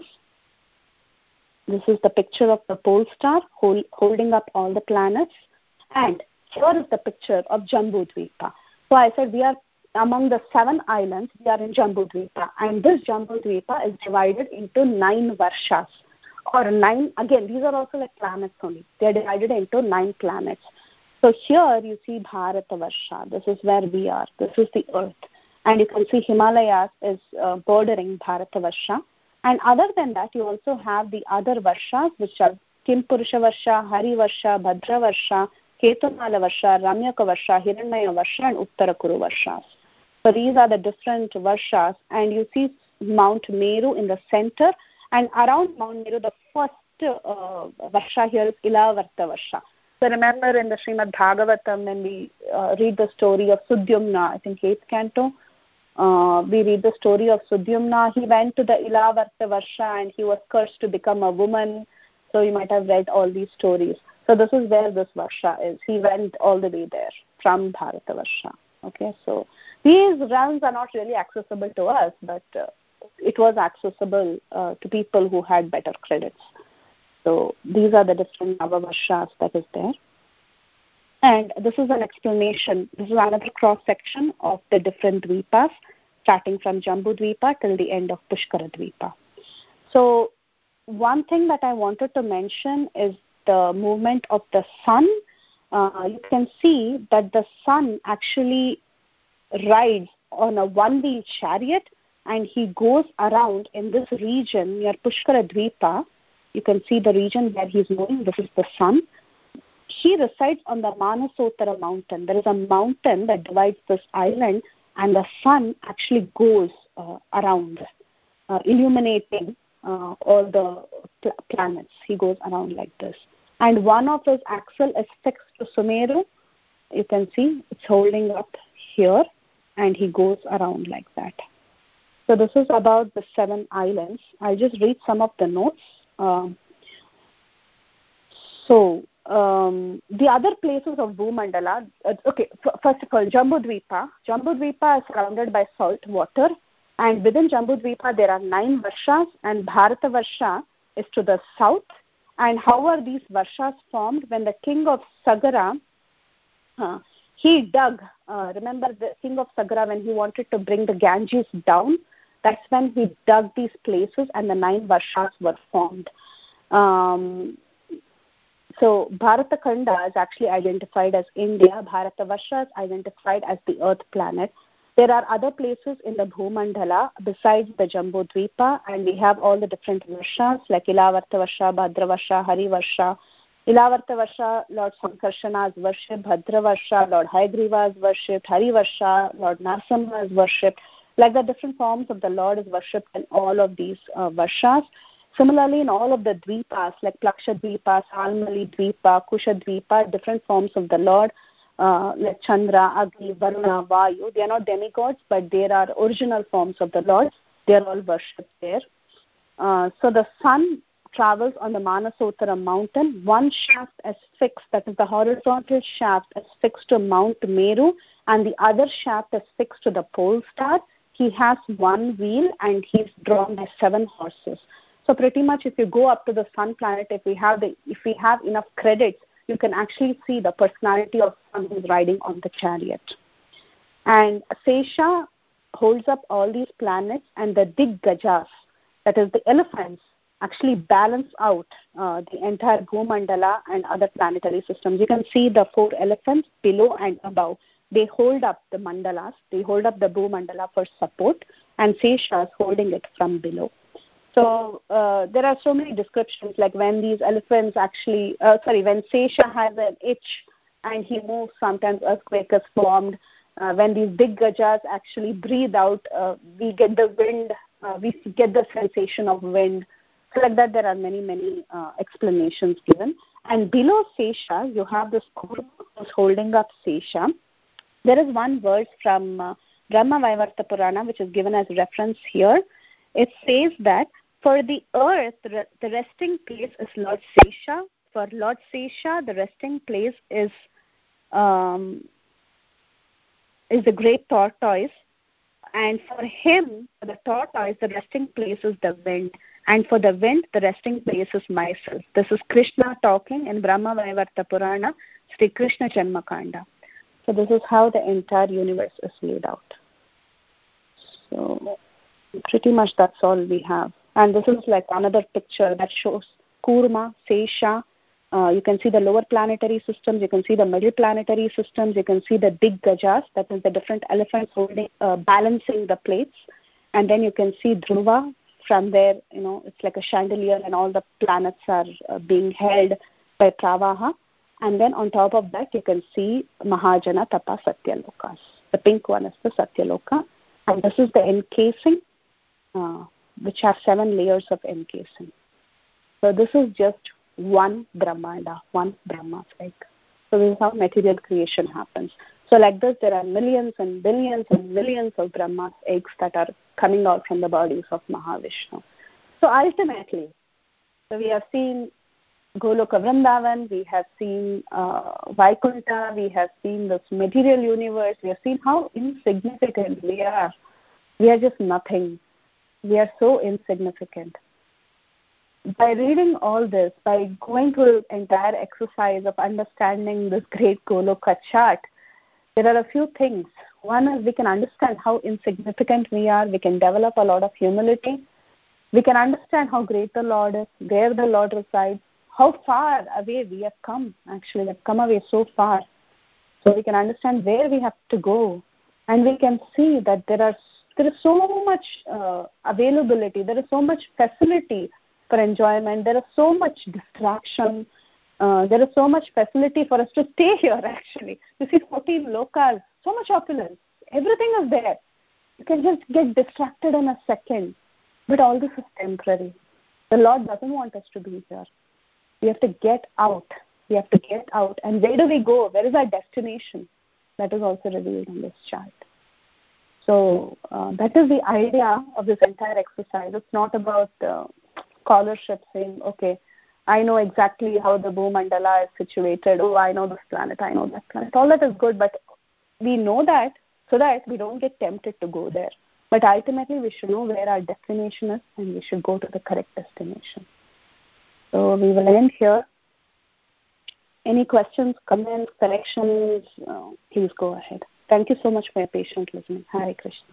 This is the picture of the pole star hold, holding up all the planets. And here is the picture of Jambudvipa. So I said we are among the seven islands, we are in Jambudvipa. And this Jambudvipa is divided into nine varshas. Or nine, again, these are also like planets only. They are divided into nine planets. So here you see Bharatavarsha. This is where we are. This is the earth. And you can see Himalayas is uh, bordering Bharatavarsha. And other than that, you also have the other varshas, which are Kimpurusha Varsha, Hari Varsha, Bhadra Varsha, Ketumala Varsha, Ramyaka Varsha, Hiranyaya Varsha, and Uttarakuru Varshas. So these are the different Varshas. And you see Mount Meru in the center. And around Mount Meru, the first uh, Varsha here is Ilavarta Varsha. So remember in the Srimad Bhagavatam, when we uh, read the story of Sudyumna, I think eighth canto, uh, we read the story of Sudyumna. He went to the Ilavarta Varsha and he was cursed to become a woman. So you might have read all these stories. So this is where this Varsha is. He went all the way there from Bharatavarsha. Okay, so these realms are not really accessible to us, but uh, it was accessible uh, to people who had better credits. So these are the different Navavarshas that is there. And this is an explanation. This is another cross-section of the different dvipas, starting from Jambudvipa till the end of Pushkara Dvipa. So one thing that I wanted to mention is the movement of the sun. Uh, you can see that the sun actually rides on a one-wheel chariot and he goes around in this region near Pushkara Dvipa. You can see the region where he's moving. This is the sun. He resides on the Manasottara mountain. There is a mountain that divides this island, and the sun actually goes uh, around, uh, illuminating uh, all the pl- planets. He goes around like this. And one of his axle is fixed to Sumeru. You can see it's holding up here, and he goes around like that. So this is about the seven islands. I'll just read some of the notes. Um, so um, the other places of Bhumandala, uh, okay, f- first of all, Jambudvipa. Jambudvipa is surrounded by salt water, and within Jambudvipa there are nine Varshas, and Bharata Varsha is to the south. And how are these Varshas formed? When the king of Sagara, uh, he dug, uh, remember the king of Sagara, when he wanted to bring the Ganges down, that's when he dug these places and the nine Varshas were formed. Um, so Bharata Khanda is actually identified as India. Bharata Varsha is identified as the Earth planet. There are other places in the Bhumandala besides the Jambudvipa, and we have all the different Varshas like Ilavarta Varsha, Bhadra Varsha, Hari Varsha. Ilavarta Varsha, Lord Sankarshana is worshipped. Bhadra Varsha, Lord Hayagriva is worshipped. Hari Varsha, Lord Narasimha is worshipped. Like the different forms of the Lord is worshipped in all of these uh, Varshas. Similarly, in all of the Dvipas, like Plaksha Dvipa, Salmali Dvipa, Kusha Dvipa, different forms of the Lord, uh, like Chandra, Agni, Varuna, Vayu, they are not demigods, but they are original forms of the Lord. They are all worshipped there. Uh, so the sun travels on the Manasottara mountain. One shaft is fixed, that is the horizontal shaft is fixed to Mount Meru, and the other shaft is fixed to the pole star. He has one wheel and he's drawn by seven horses. So pretty much if you go up to the sun planet, if we have the if we have enough credits, you can actually see the personality of sun who's riding on the chariot. And Sesha holds up all these planets, and the Diggajas, that is the elephants, actually balance out uh, the entire Bhumandala and other planetary systems. You can see the four elephants below and above. They hold up the mandalas, they hold up the Bhumandala for support, and Sesha is holding it from below. So uh, there are so many descriptions, like when these elephants actually, uh, sorry, when Sesha has an itch and he moves, sometimes earthquake is formed. Uh, when these big gajas actually breathe out, uh, we get the wind, uh, we get the sensation of wind. So like that, there are many, many uh, explanations given. And below Sesha, you have this Kurma who's holding up Sesha. There is one verse from uh, Brahma Vaivarta Purana, which is given as reference here. It says that for the earth, the resting place is Lord Sesha. For Lord Sesha, the resting place is um, is the great tortoise. And for him, for the tortoise, the resting place is the wind. And for the wind, the resting place is myself. This is Krishna talking in Brahma Vaivarta Purana, Sri Krishna Janmakanda. So this is how the entire universe is laid out. So pretty much that's all we have. And this is like another picture that shows Kurma, Sesha. Uh, you can see the lower planetary systems. You can see the middle planetary systems. You can see the big gajas, that is the different elephants holding, uh, balancing the plates. And then you can see Dhruva. From there, you know, it's like a chandelier, and all the planets are uh, being held by Pravaha. And then on top of that, you can see Mahajana Tapa Satyalokas. The pink one is the Satyaloka. And this is the encasing, uh, which have seven layers of encasing. So this is just one Brahmanda, one Brahma. Like, so this is how material creation happens. So like this, there are millions and billions and millions of Brahma's eggs that are coming out from the bodies of Mahavishnu. So ultimately, so we have seen Goloka Vrindavan, we have seen uh, Vaikunta, we have seen this material universe, we have seen how insignificant we are. We are just nothing. We are so insignificant. By reading all this, by going through the entire exercise of understanding this great Goloka chart, there are a few things. One is we can understand how insignificant we are. We can develop a lot of humility. We can understand how great the Lord is, where the Lord resides, how far away we have come. Actually, we have come away so far. So we can understand where we have to go. And we can see that there are there is so much uh, availability, there is so much facility for enjoyment, there is so much distraction, uh, there is so much facility for us to stay here actually. You see fourteen lokas, so much opulence, everything is there. You can just get distracted in a second. But all this is temporary. The Lord doesn't want us to be here. We have to get out. We have to get out. And where do we go? Where is our destination? That is also revealed in this chart. So uh, that is the idea of this entire exercise. It's not about uh, scholarship saying, okay, I know exactly how the Bhumandala is situated. Oh, I know this planet. I know that planet. All that is good, but we know that so that we don't get tempted to go there. But ultimately, we should know where our destination is, and we should go to the correct destination. So we will end here. Any questions, comments, corrections, uh, please go ahead. Thank you so much for your patient listening. Hare Krishna.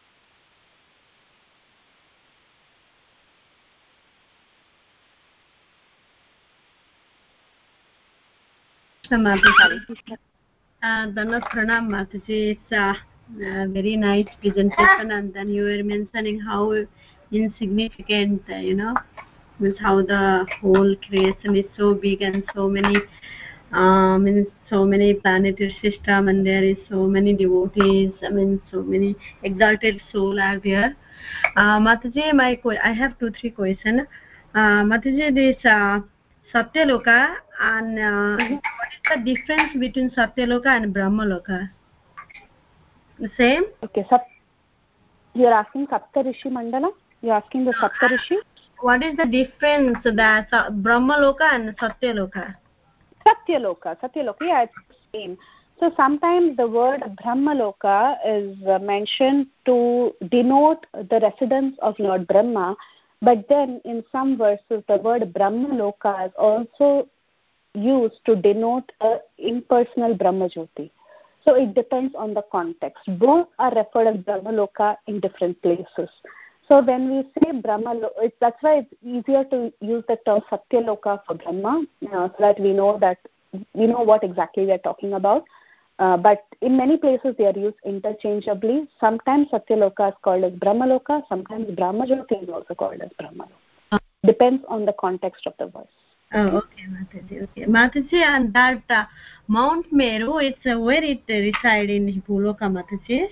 Uh, Dhanna Pranam Mataji, it's a uh, very nice presentation, and then you were mentioning how insignificant, uh, you know, means how the whole creation is so big and so many, um, means so many planetary system, and there is so many devotees. I mean, so many exalted souls are there. Uh, Mataji, my I have two three questions. Uh, Mataji, this uh, Satyaloka and uh, mm-hmm. what is the difference between Satyaloka and Brahmaloka? The same? Okay, Sat- you're asking Saptarishi Mandala? You're asking the no, Saptarishi? What is the difference that uh, Brahmaloka and Satyaloka? Satyaloka, Satyaloka, yeah, it's the same. So sometimes the word Brahmaloka is uh, mentioned to denote the residence of Lord Brahma, but then in some verses the word Brahmaloka is also used to denote an impersonal Brahmajyoti. So it depends on the context. Both are referred as Brahmaloka in different places. So when we say Brahmaloka, that's why it's easier to use the term Satyaloka for Brahma, uh, so that we know that we know what exactly we are talking about. Uh, but in many places they are used interchangeably. Sometimes Satyaloka is called as Brahmaloka, sometimes Brahmajyoti is also called as Brahmaloka. Oh. Depends on the context of the verse. Oh, okay, Mataji. Okay, Mataji, and that uh, Mount Meru, it's uh, where it uh, resides in Goloka, Mataji.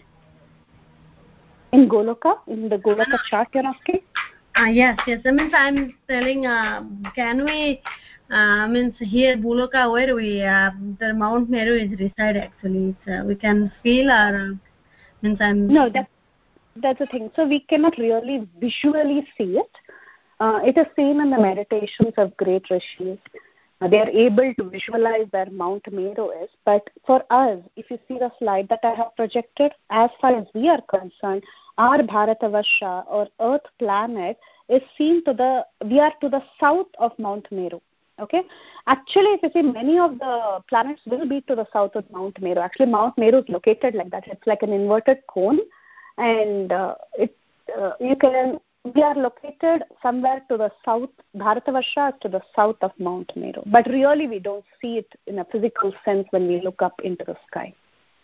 In Goloka, in the Goloka chart, you're asking? Ah, uh, yes, yes. I mean, I'm telling, uh, can we, uh, means here Goloka, where we, uh, the Mount Meru is reside actually. It's, uh, we can feel our, uh, means I'm. No, that, that's the thing. So we cannot really visually see it. Uh, it is seen in the meditations of great rishis. Uh, they are able to visualize where Mount Meru is. But for us, if you see the slide that I have projected, as far as we are concerned, our Bharatavarsha or Earth planet is seen to the, we are to the south of Mount Meru. Okay. Actually, if you see, many of the planets will be to the south of Mount Meru. Actually, Mount Meru is located like that. It's like an inverted cone, and uh, it uh, you can. We are located somewhere to the south. Bharatavarsha is to the south of Mount Meru. But really we don't see it in a physical sense when we look up into the sky.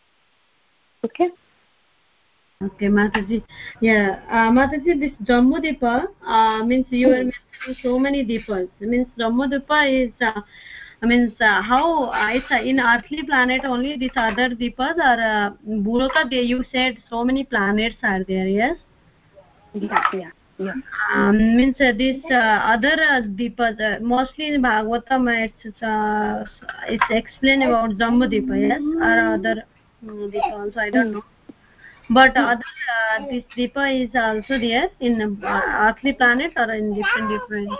Okay? Okay, Mataji. Yeah, uh, Mataji, this Jambudipa uh, means you are mentioning so many dipas. It means Jambudipa is, uh, I mean, uh, how uh, it's uh, in earthly planet only these other dipas are, uh, Bhuloka, they, you said so many planets are there, yes? Yeah, yeah. Yeah. Um, means uh, this uh, other uh, deepas, uh, mostly in Bhagavatam, it's, uh, it's explained about Jambudipa, yes, or other um, deepa also, I don't know. But uh, other uh, this deepa is also there in uh, earthly planet or in different different.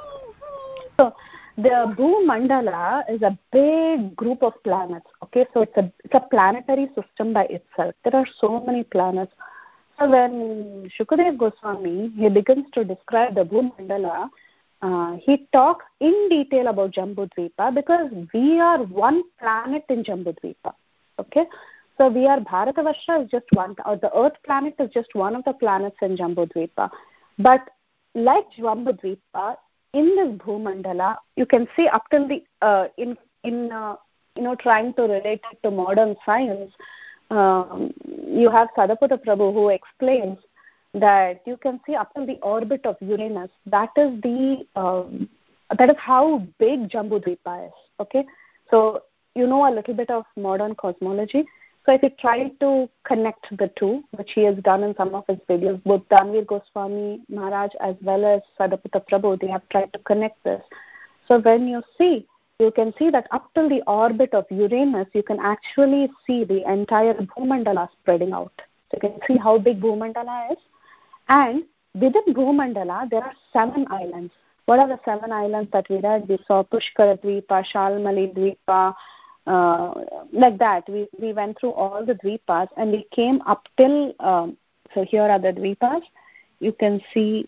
So the Bhumandala is a big group of planets. Okay, so it's a it's a planetary system by itself. There are so many planets. So when Shukadev Goswami, he begins to describe the Bhumandala, uh, he talks in detail about Jambudvipa because we are one planet in Jambudvipa. Okay, so we are, Bharatavarsha is just one, or the Earth planet is just one of the planets in Jambudvipa. But like Jambudvipa, in this Bhumandala, you can see up till the, uh, in, in uh, you know, trying to relate it to modern science, Um, you have Sadaputa Prabhu who explains that you can see up to the orbit of Uranus. That is the um, that is how big Jambudvipa is. Okay, so you know a little bit of modern cosmology. So if you try to connect the two, which he has done in some of his videos, both Danvir Goswami Maharaj as well as Sadaputa Prabhu, they have tried to connect this. So when you see, you can see that up till the orbit of Uranus, you can actually see the entire Bhumandala spreading out. So you can see how big Bhumandala is. And within Bhumandala, there are seven islands. What are the seven islands that we read? We saw Pushkara Dvipa, Shalmali Dvipa, uh, like that. We we went through all the Dvipas and we came up till, um, so here are the Dvipas. You can see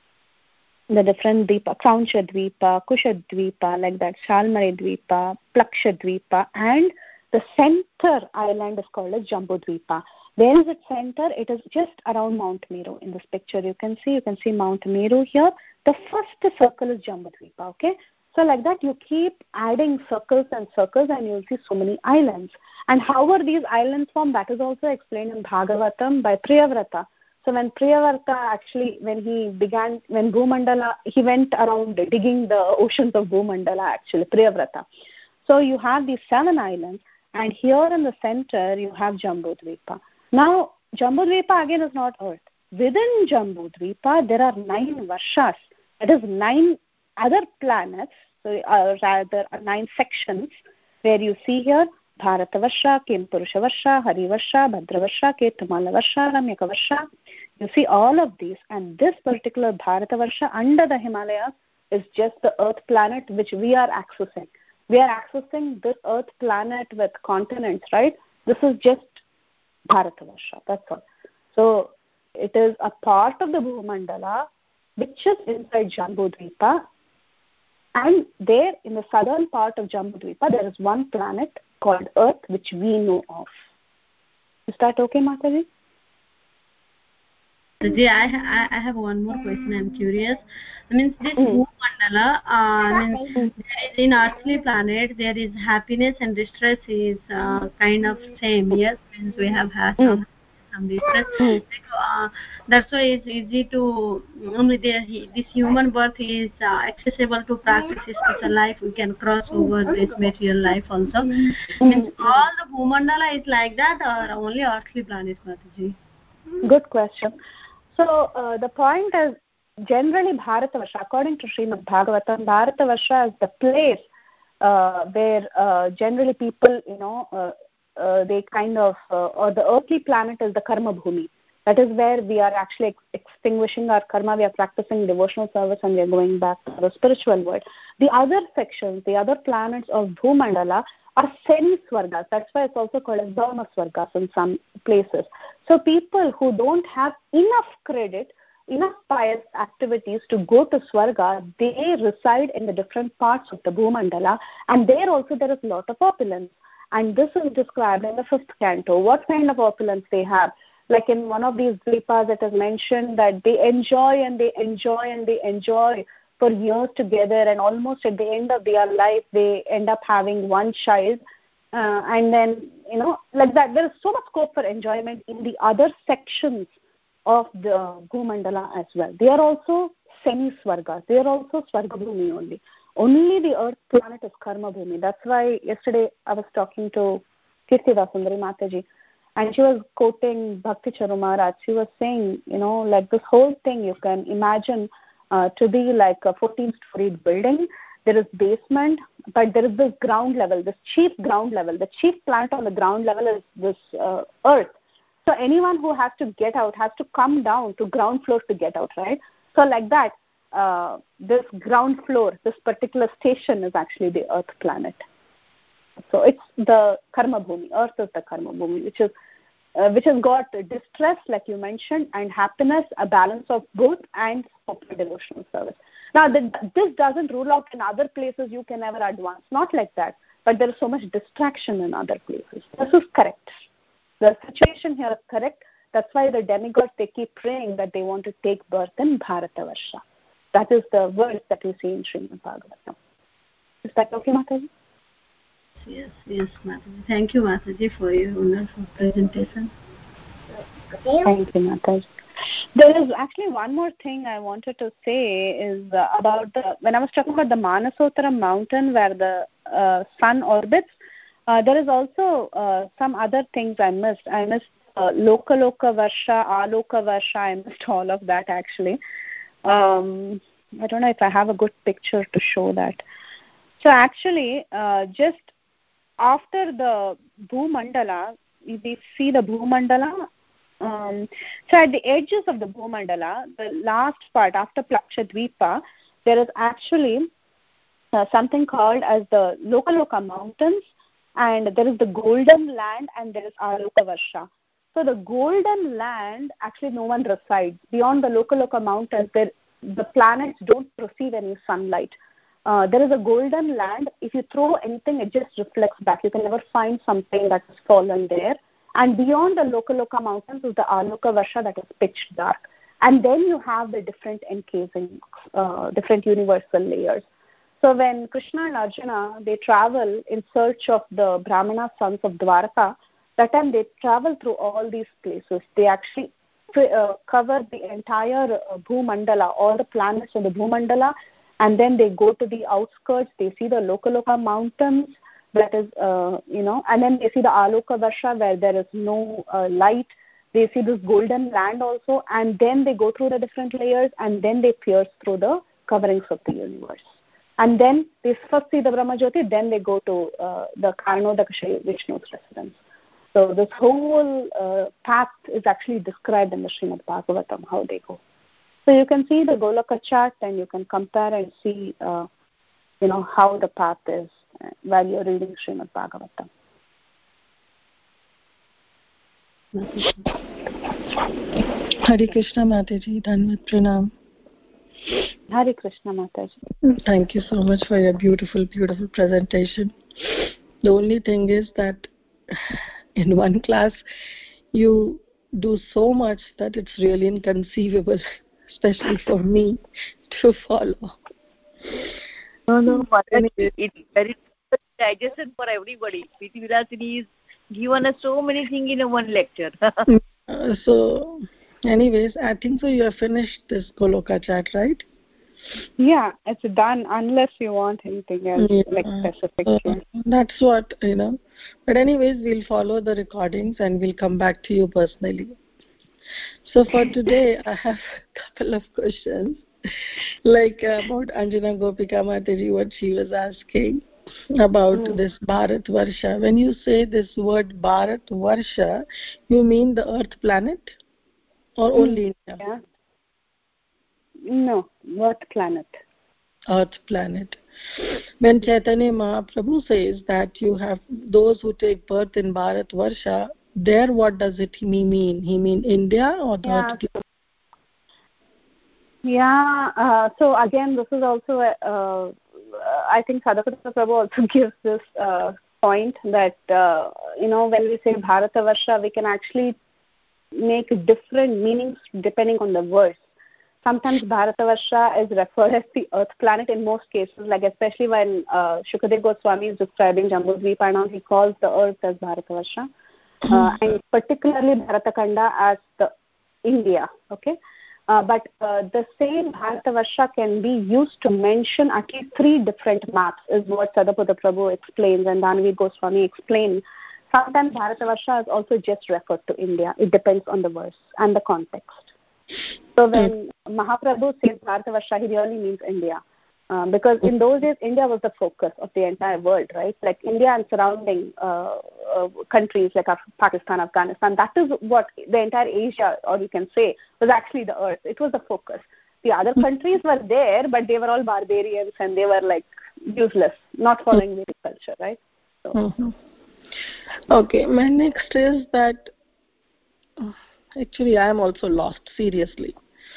the different Dvipa, Krauncha Dvipa, Kusha Dvipa, like that, Shalmali Dvipa, Plaksha Dvipa, and the center island is called as Jambu Dvipa. Where is its center? It is just around Mount Meru. In this picture you can see, you can see Mount Meru here. The first circle is Jambu Dvipa, okay? So like that you keep adding circles and circles and you'll see so many islands. And how are these islands formed? That is also explained in Bhagavatam by Priyavrata. So when Priyavrata actually, when he began, when Bhumandala, he went around digging the oceans of Bhumandala actually, Priyavrata. So you have these seven islands and here in the center you have Jambudvipa. Now Jambudvipa again is not Earth. Within Jambudvipa there are nine Varshas, that is nine other planets, so uh, rather uh, nine sections where you see here Bharatavarsha, Kimpurusha Varsha, Harivasha, Bhadravarsha, Ketumala Varsha, Ramyaka Varsha. You see all of these, and this particular Bharatavarsha under the Himalayas is just the Earth planet which we are accessing. We are accessing this Earth planet with continents, right? This is just Bharatavarsha, that's all. So it is a part of the Bhumandala which is inside Jambudvipa, and there in the southern part of Jambudvipa there is one planet called Earth which we know of. Is that okay, Mataji? I, I have one more question. I'm curious. I mean, this mm. Bhumandala, uh, means there is in earthly planet there is happiness and distress is uh, kind of same. Yes, means we have had some, some distress. Mm. Uh, that's why it's easy to only there. This human birth is uh, accessible to practice spiritual life. We can cross over this material life also. Mm. Means all the Bhumandala is like that, or only earthly planet, Mataji? Good question. So uh, the point is, generally Bharatavarsha, according to Srimad Bhagavatam, Bharatavarsha is the place uh, where uh, generally people, you know, uh, uh, they kind of, uh, or the earthly planet is the Karma Bhumi. That is where we are actually ex- extinguishing our karma, we are practicing devotional service and we are going back to the spiritual world. The other sections, the other planets of Bhumandala are semi-swargas. That's why it's also called as Dharma Swargas in some places. So people who don't have enough credit, enough pious activities to go to Swarga, they reside in the different parts of the Bhumandala, and there also there is a lot of opulence. And this is described in the fifth canto. What kind of opulence they have? Like in one of these dvipas it is mentioned that they enjoy and they enjoy and they enjoy for years together, and almost at the end of their life they end up having one child, uh, and then, you know, like that. There is so much scope for enjoyment in the other sections of the Bhumandala as well. They are also semi-swargas. They are also Swarga Bhumi only. Only the earth planet is Karma Bhumi. That's why yesterday I was talking to Kirtida Sundari Mataji, and she was quoting Bhakti Charu Maharaj. She was saying, you know, like this whole thing you can imagine uh, to be like a fourteen-storied building. There is basement, but there is this ground level, this chief ground level. The chief planet on the ground level is this uh, earth. So anyone who has to get out has to come down to ground floor to get out, right? So like that, uh, this ground floor, this particular station is actually the earth planet. So it's the Karma Bhumi. Earth is the Karma Bhumi, which is uh, which has got distress, like you mentioned, and happiness, a balance of both, and open devotional service. Now, the, this doesn't rule out in other places you can never advance. Not like that. But there is so much distraction in other places. This is correct. The situation here is correct. That's why the demigods, they keep praying that they want to take birth in Bharatavarsha. That is the verse that we see in Srimad Bhagavatam. Is that okay, Mataji? Yes, yes, Mataji. Thank you, Mataji, for your wonderful presentation. Thank you, Mataji. There is actually one more thing I wanted to say is uh, about the, when I was talking about the Manasottaram mountain where the uh, sun orbits, uh, there is also uh, some other things I missed. I missed uh, Loka Loka Varsha, Aloka Varsha, I missed all of that actually. Um, I don't know if I have a good picture to show that. So actually, uh, just after the Bhumandala, we see the Bhumandala. Um, so at the edges of the Bhumandala, the last part after Plakshadvipa, there is actually uh, something called as the Lokaloka mountains, and there is the golden land, and there is Aloka Varsha. So the golden land, actually no one resides. Beyond the Lokaloka mountains, there, the planets don't receive any sunlight. Uh, there is a golden land. If you throw anything, it just reflects back. You can never find something that has fallen there. And beyond the Lokaloka mountains is the Aloka Varsha, that is pitch dark. And then you have the different encasings, uh, different universal layers. So when Krishna and Arjuna, they travel in search of the Brahmana sons of Dwarka, that time they travel through all these places. They actually uh, cover the entire uh, Bhumandala, all the planets of the Bhumandala, and then they go to the outskirts. They see the Lokaloka mountains, that is, uh, you know, and then they see the Aloka Varsha where there is no uh, light. They see this golden land also, and then they go through the different layers, and then they pierce through the coverings of the universe. And then they first see the Brahmajyoti, then they go to uh, the Karanodakasha Vishnu's residence. So this whole uh, path is actually described in the Srimad Bhagavatam, how they go. So you can see the Goloka chart, and you can compare and see, uh, you know, how the path is uh, while you're reading Srimad Bhagavatam. Hare Krishna Mataji, Dhanvat Pranam. Hare Krishna Mataji. Thank you so much for your beautiful, beautiful presentation. The only thing is that in one class you do so much that it's really inconceivable, especially for me, to follow. No, no, Mataji, it's very digested for everybody. Priti Vilasini is given us so many things in a one lecture. uh, so, anyways, I think so you have finished this Goloka chat, right? Yeah, it's done unless you want anything else, yeah, like specific. Uh, that's what, you know. But anyways, we'll follow the recordings and we'll come back to you personally. So for today, I have a couple of questions, like uh, about Anjana Gopika Mataji, what she was asking about mm. this Bharat Varsha. When you say this word Bharat Varsha, you mean the Earth planet or mm. only India? Yeah. No, Earth planet. Earth planet. When Chaitanya Mahaprabhu says that you have those who take birth in Bharat Varsha, there what does it he mean? He mean India or the yeah. Earth planet? Yeah, uh, so again, this is also, a, uh, I think Sadhakata Prabhu also gives this uh, point that, uh, you know, when we say Bharata Varsha, we can actually make different meanings depending on the verse. Sometimes Bharata Varsha is referred as the Earth planet in most cases, like especially when uh, Shukadev Goswami is describing Jambudvipa, he calls the Earth as Bharata Varsha, uh, and particularly Bharatakanda as the India, okay? Uh, but uh, the same Bharata Varsha can be used to mention at least three different maps, is what Sadhaputta Prabhu explains and Dhanvi Goswami explains. Sometimes Bharata Varsha is also just referred to India. It depends on the verse and the context. So when mm. Mahaprabhu says Bharata Varsha, he really means India. Um, because in those days, India was the focus of the entire world, right? Like India and surrounding uh, uh, countries like Pakistan, Afghanistan, that is what the entire Asia, or you can say, was actually the earth. It was the focus. The other countries were there, but they were all barbarians and they were like useless, not following Vedic culture, right? So. Mm-hmm. Okay, my next is that, actually I am also lost, seriously.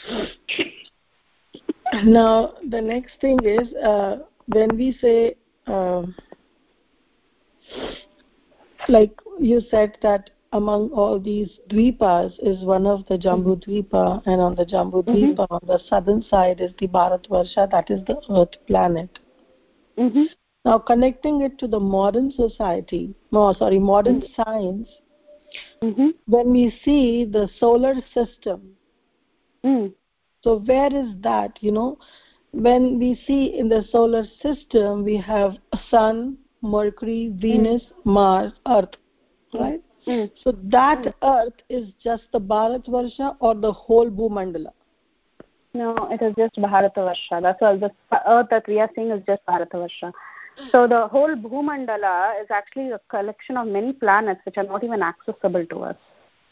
Now, the next thing is, uh, when we say, uh, like you said that among all these dvipas is one of the Jambu Dvipa, and on the Jambu Dvipa, mm-hmm. on the southern side is the Bharat Varsha, that is the Earth planet. Mm-hmm. Now, connecting it to the modern society, no, sorry, modern mm-hmm. science, Mm-hmm. When we see the solar system, Mm. so where is that? You know, when we see in the solar system, we have Sun, Mercury, Venus, mm. Mars, Earth, right? Mm. So that mm. Earth is just the Bharatvarsha or the whole Bhumandala? No, it is just Bharatavarsha. That's all. The Earth that we are seeing is just Bharatavarsha. So the whole Bhumandala is actually a collection of many planets which are not even accessible to us.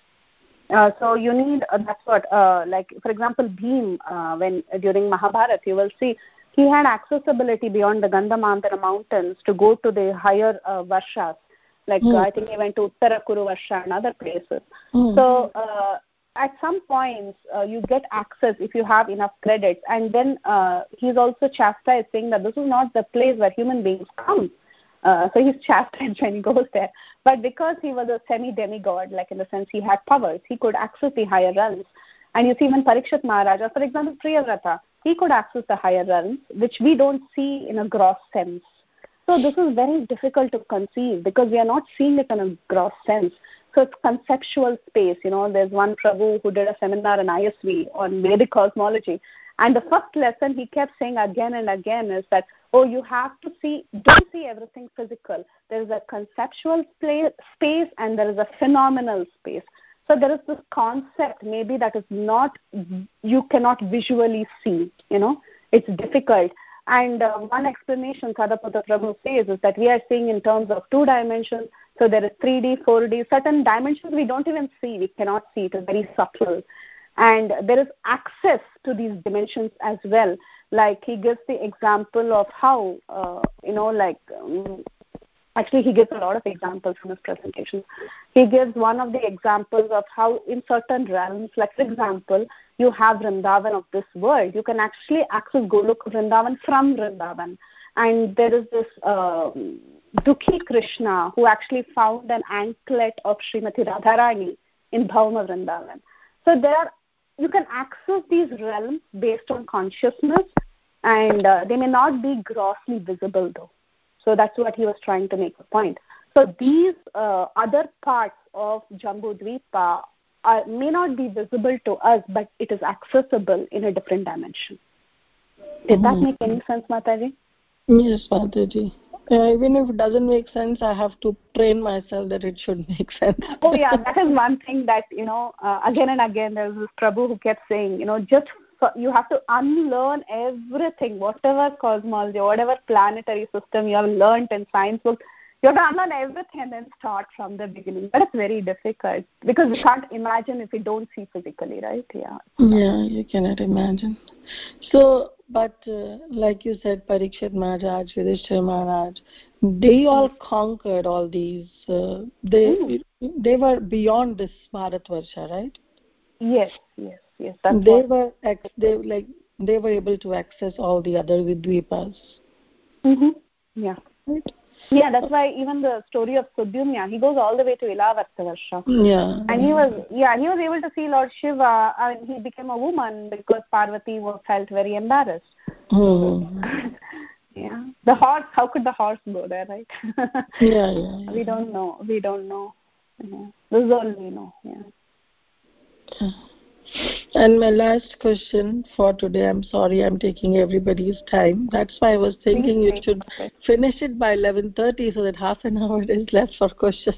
Uh, so you need, uh, that's what, uh, like, for example, Bhim, uh, when uh, during Mahabharata, you will see he had accessibility beyond the Gandhamantara mountains to go to the higher uh, Varshas. Like, mm. uh, I think he went to Uttara Kuru Varsha and other places. Mm. So, uh, at some points, uh, you get access if you have enough credits. And then uh, he's also chastised, saying that this is not the place where human beings come. Uh, so he's chastised when he goes there. But because he was a semi-demigod, like in the sense he had powers, he could access the higher realms. And you see even Parikshit Maharaja, for example, Priyavrata, he could access the higher realms, which we don't see in a gross sense. So this is very difficult to conceive because we are not seeing it in a gross sense. So it's conceptual space. You know, there's one Prabhu who did a seminar in I S V on Vedic cosmology. And the first lesson he kept saying again and again is that, oh, you have to see, don't see everything physical. There is a conceptual space and there is a phenomenal space. So there is this concept maybe that is not, you cannot visually see, you know, it's difficult. And uh, one explanation Sadaputta Prabhu says is that we are seeing in terms of two dimensions. So there is three D, four D, certain dimensions we don't even see, we cannot see, it is very subtle. And there is access to these dimensions as well. Like he gives the example of how, uh, you know, like, um, actually he gives a lot of examples from his presentation. He gives one of the examples of how in certain realms, like for example, you have Vrindavan of this world. You can actually access Golok Vrindavan from Vrindavan. And there is this uh, Dukhi Krishna who actually found an anklet of Srimati Radharani in Bhauma Vrindavan. So there are, you can access these realms based on consciousness, and uh, they may not be grossly visible though. So that's what he was trying to make the point. So these uh, other parts of Jambudvipa are, may not be visible to us, but it is accessible in a different dimension. Did mm-hmm. that make any sense, Mataji? Yes, Mataji. Uh, even if it doesn't make sense, I have to train myself that it should make sense. Oh yeah, that is one thing that, you know, uh, again and again, there's this Prabhu who kept saying, you know, just for, you have to unlearn everything, whatever cosmology, whatever planetary system you have learned in science books, you have to unlearn everything and then start from the beginning. But it's very difficult because you can't imagine if you don't see physically, right? Yeah. Yeah, you cannot imagine. So, but uh, like you said, Parikshit Maharaj, Yudhishthira Maharaj, they all conquered all these. Uh, they mm. they were beyond this Bharatvarsha, right? Yes, yes, yes. That's they what were ex- they like they were able to access all the other Vidvipas. Mhm. Yeah. Right? Yeah, that's why even the story of Sudyumna, he goes all the way to Ilavartavarsha. Yeah. And he was, yeah, he was able to see Lord Shiva, and he became a woman because Parvati was felt very embarrassed. Mm. Yeah. The horse, how could the horse go there, right? yeah, yeah, yeah. We don't know. We don't know. Yeah. This is all we know. Yeah. yeah. And my last question for today, I'm sorry I'm taking everybody's time. That's why I was thinking you should finish it by eleven thirty so that half an hour is left for questions.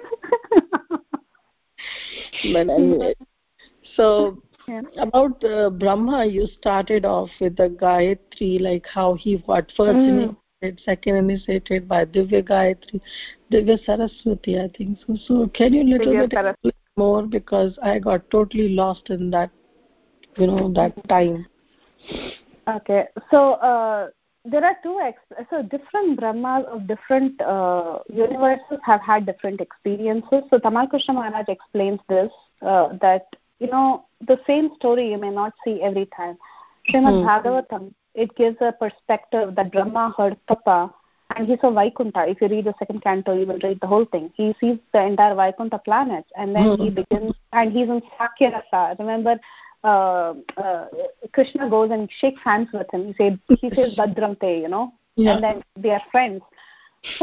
But anyway, so yeah. about uh, Brahma, you started off with the Gayatri, like how he got first mm. initiated, second initiated by Divya Gayatri, Divya Saraswati, I think so. So can you little Divya bit explain more, because I got totally lost in that, you know, that time. Okay, so uh, there are two ex- so different Brahmas of different uh, universes have had different experiences. So Tamal Krishna Maharaj explains this, uh, that, you know, the same story you may not see every time. Srimad hmm. Bhagavatam, it gives a perspective that Brahma heard Tapa and he saw Vaikuntha. If you read the second canto, you will read the whole thing. He sees the entire Vaikuntha planet, and then hmm. he begins, and he's in Sakya Rasa. Remember, uh, uh, Krishna goes and shakes hands with him. He says, he says Badram Te, you know, yeah. and then they are friends. So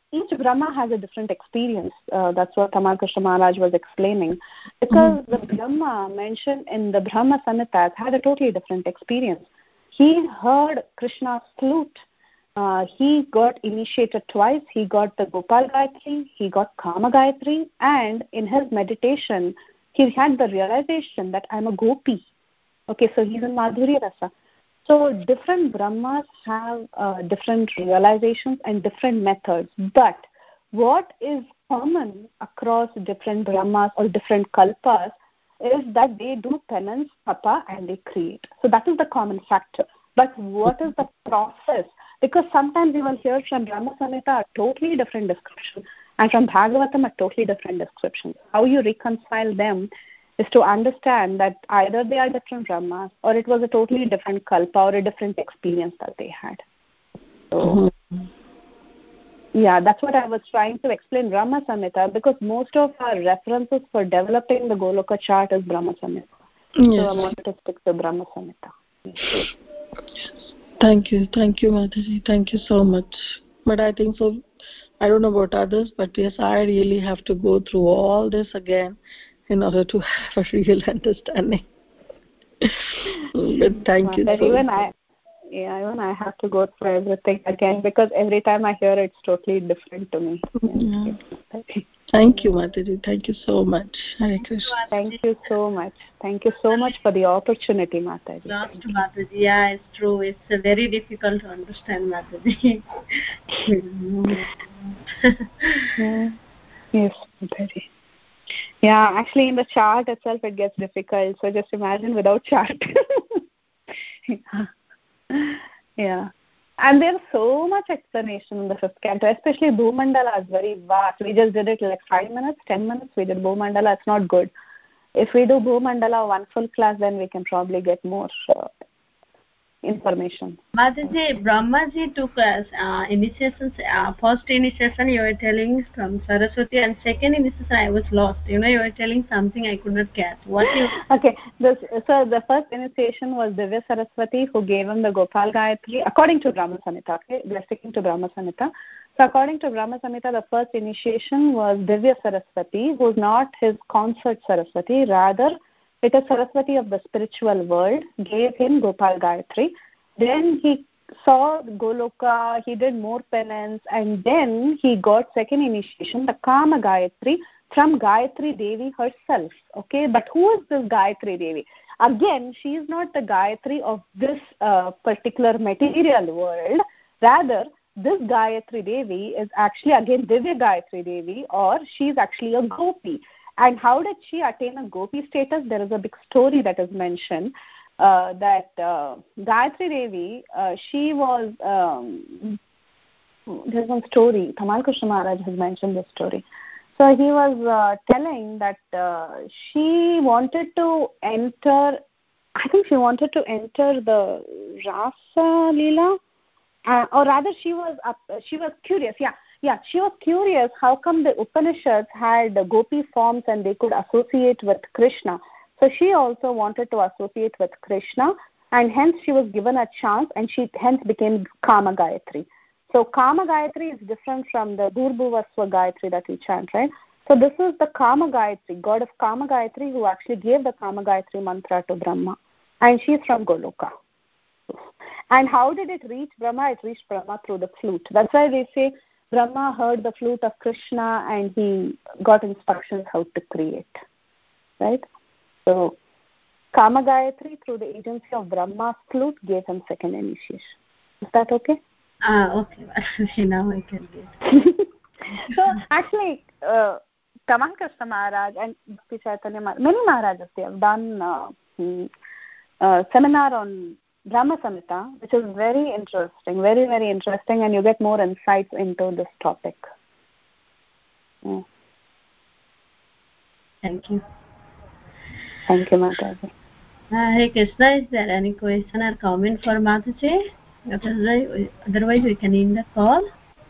each Brahma has a different experience. Uh, that's what Tamal Krishna Maharaj was explaining. Because mm-hmm. the Brahma mentioned in the Brahma Samhita had a totally different experience. He heard Krishna's flute. Uh, he got initiated twice. He got the Gopal Gayatri, he got Kama Gayatri, and in his meditation, he had the realization that I'm a gopi. Okay, so he's in Madhurya Rasa. So different Brahmas have uh, different realizations and different methods. But what is common across different Brahmas or different Kalpas is that they do penance, tapa, and they create. So that is the common factor. But what is the process? Because sometimes you will hear from Brahma Samhita a totally different description and from Bhagavatam a totally different description. How you reconcile them is to understand that either they are different Brahmas or it was a totally different Kalpa or a different experience that they had. So, mm-hmm. yeah, that's what I was trying to explain Brahma Samhita, because most of our references for developing the Goloka chart is Brahma Samhita. Yes. So I wanted to stick to Brahma Samhita. Yes. Thank you. Thank you, Mataji. Thank you so much. But I think for, I don't know about others, but yes, I really have to go through all this again in order to have a real understanding. But thank you so even much. I, yeah, even I have to go through everything again, because every time I hear it, it's totally different to me. Yeah. Thank you, Mataji. Thank you so much. Hare Krishna. Thank you so much. Thank you so much for the opportunity, Mataji. Lost Mataji. Yeah, it's true. It's uh, very difficult to understand, Mataji. yeah. Yes, Mataji. Yeah, actually in the chart itself it gets difficult. So just imagine without chart. yeah. yeah. And there's so much explanation in the fifth canto, especially Bhumandala is very vast. We just did it like five minutes, ten minutes. We did Bhumandala. It's not good. If we do Bhumandala one full class, then we can probably get more uh, information. Mataji, Brahmaji took us uh, initiations. Uh, first initiation you were telling from Saraswati, and second initiation I was lost. You know, you were telling something I could not catch. What you? Okay, this, so the first initiation was Divya Saraswati, who gave him the Gopal Gayatri, according to Brahma Samhita. Okay, we are sticking to Brahma Samhita. So according to Brahma Samhita, the first initiation was Divya Saraswati, who is not his consort Saraswati, rather it is Saraswati of the spiritual world, gave him Gopal Gayatri. Then he saw Goloka, he did more penance, and then he got second initiation, the Kama Gayatri, from Gayatri Devi herself. Okay, but who is this Gayatri Devi? Again, she is not the Gayatri of this uh, particular material world. Rather, this Gayatri Devi is actually again Divya Gayatri Devi, or she is actually a gopi. And how did she attain a gopi status? There is a big story that is mentioned uh, that uh, Gayatri Devi, uh, she was, um, there's one story, Tamal Krishna Maharaj has mentioned this story. So he was uh, telling that uh, she wanted to enter, I think she wanted to enter the Rasa Leela, uh, or rather she was up, she was curious, yeah. Yeah, she was curious how come the Upanishads had the gopi forms and they could associate with Krishna. So she also wanted to associate with Krishna, and hence she was given a chance, and she hence became Kama Gayatri. So Kama Gayatri is different from the Durbhuvasva Gayatri that we chant, right? So this is the Kama Gayatri, god of Kama Gayatri, who actually gave the Kama Gayatri mantra to Brahma. And she's from Goloka. And how did it reach Brahma? It reached Brahma through the flute. That's why they say Brahma heard the flute of Krishna and he got instructions how to create. Right? So, Kama Gayatri, through the agency of Brahma's flute, gave him second initiation. Is that okay? Ah, okay. Now I can get. So, actually, uh, Tamal Krishna Maharaj and Bhakti Chaitanya Maharaj, many Maharajas, they have done uh, uh, seminar on Brahma Samhita, which is very interesting, very, very interesting, and you get more insights into this topic. Yeah. Thank you. Thank you, Mataji. Uh, hey Krishna, is there any question or comment for Mataji? Otherwise, we can end the call.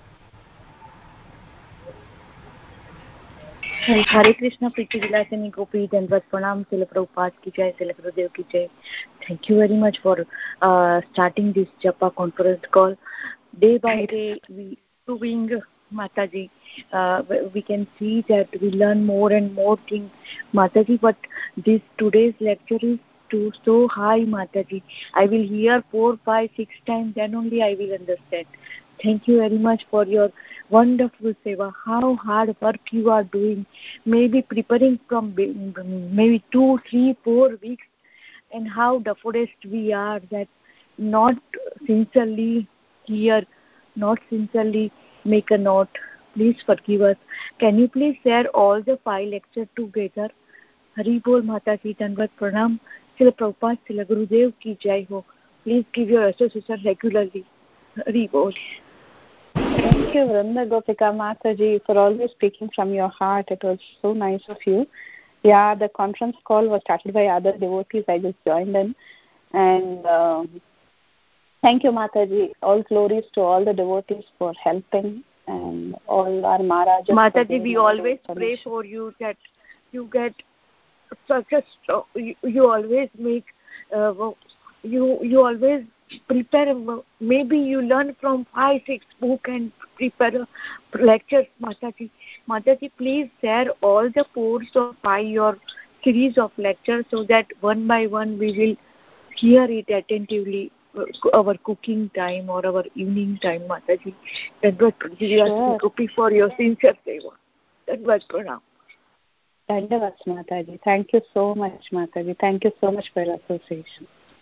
Hare Krishna, Priti Vilasini Gopi, Dandavat Pranam, Srila Prabhupada ki jai, Srila Gurudev ki jai. Thank you very much for uh, starting this Japa conference call. Day by day, we improving Mataji. Uh, we can see that we learn more and more things, Mataji. But this today's lecture is too so high, Mataji. I will hear four, five, six times, then only I will understand. Thank you very much for your wonderful seva. How hard work you are doing. Maybe preparing from maybe two, three, four weeks, and how the forest we are that not sincerely hear, not sincerely make a note. Please forgive us. Can you please share all the five lectures together? Hari Bol Mataji, Dandavat Pranam. Srila Prabhupada, Srila Gurudev ki jai ho. Please give your association regularly. Hari Bol. Thank you, Vrinda Gopika Mataji, for always speaking from your heart. It was so nice of you. Yeah, the conference call was started by other devotees. I just joined in. And um, thank you, Mataji. All glories to all the devotees for helping and all our Maharajas. Mataji, we always pray for you that you get such a strong, you, you always make, uh, you you always prepare, maybe you learn from five, six book and prepare lectures, Mataji. Mataji, please share all the posts of five your series of lectures so that one by one we will hear it attentively, our cooking time or our evening time, Mataji. Dandavat Pranam. Sure. For your sincere seva. Dandavat Pranam. Dandavat, Mataji. Thank you so much, Mataji. Thank you so much for your association.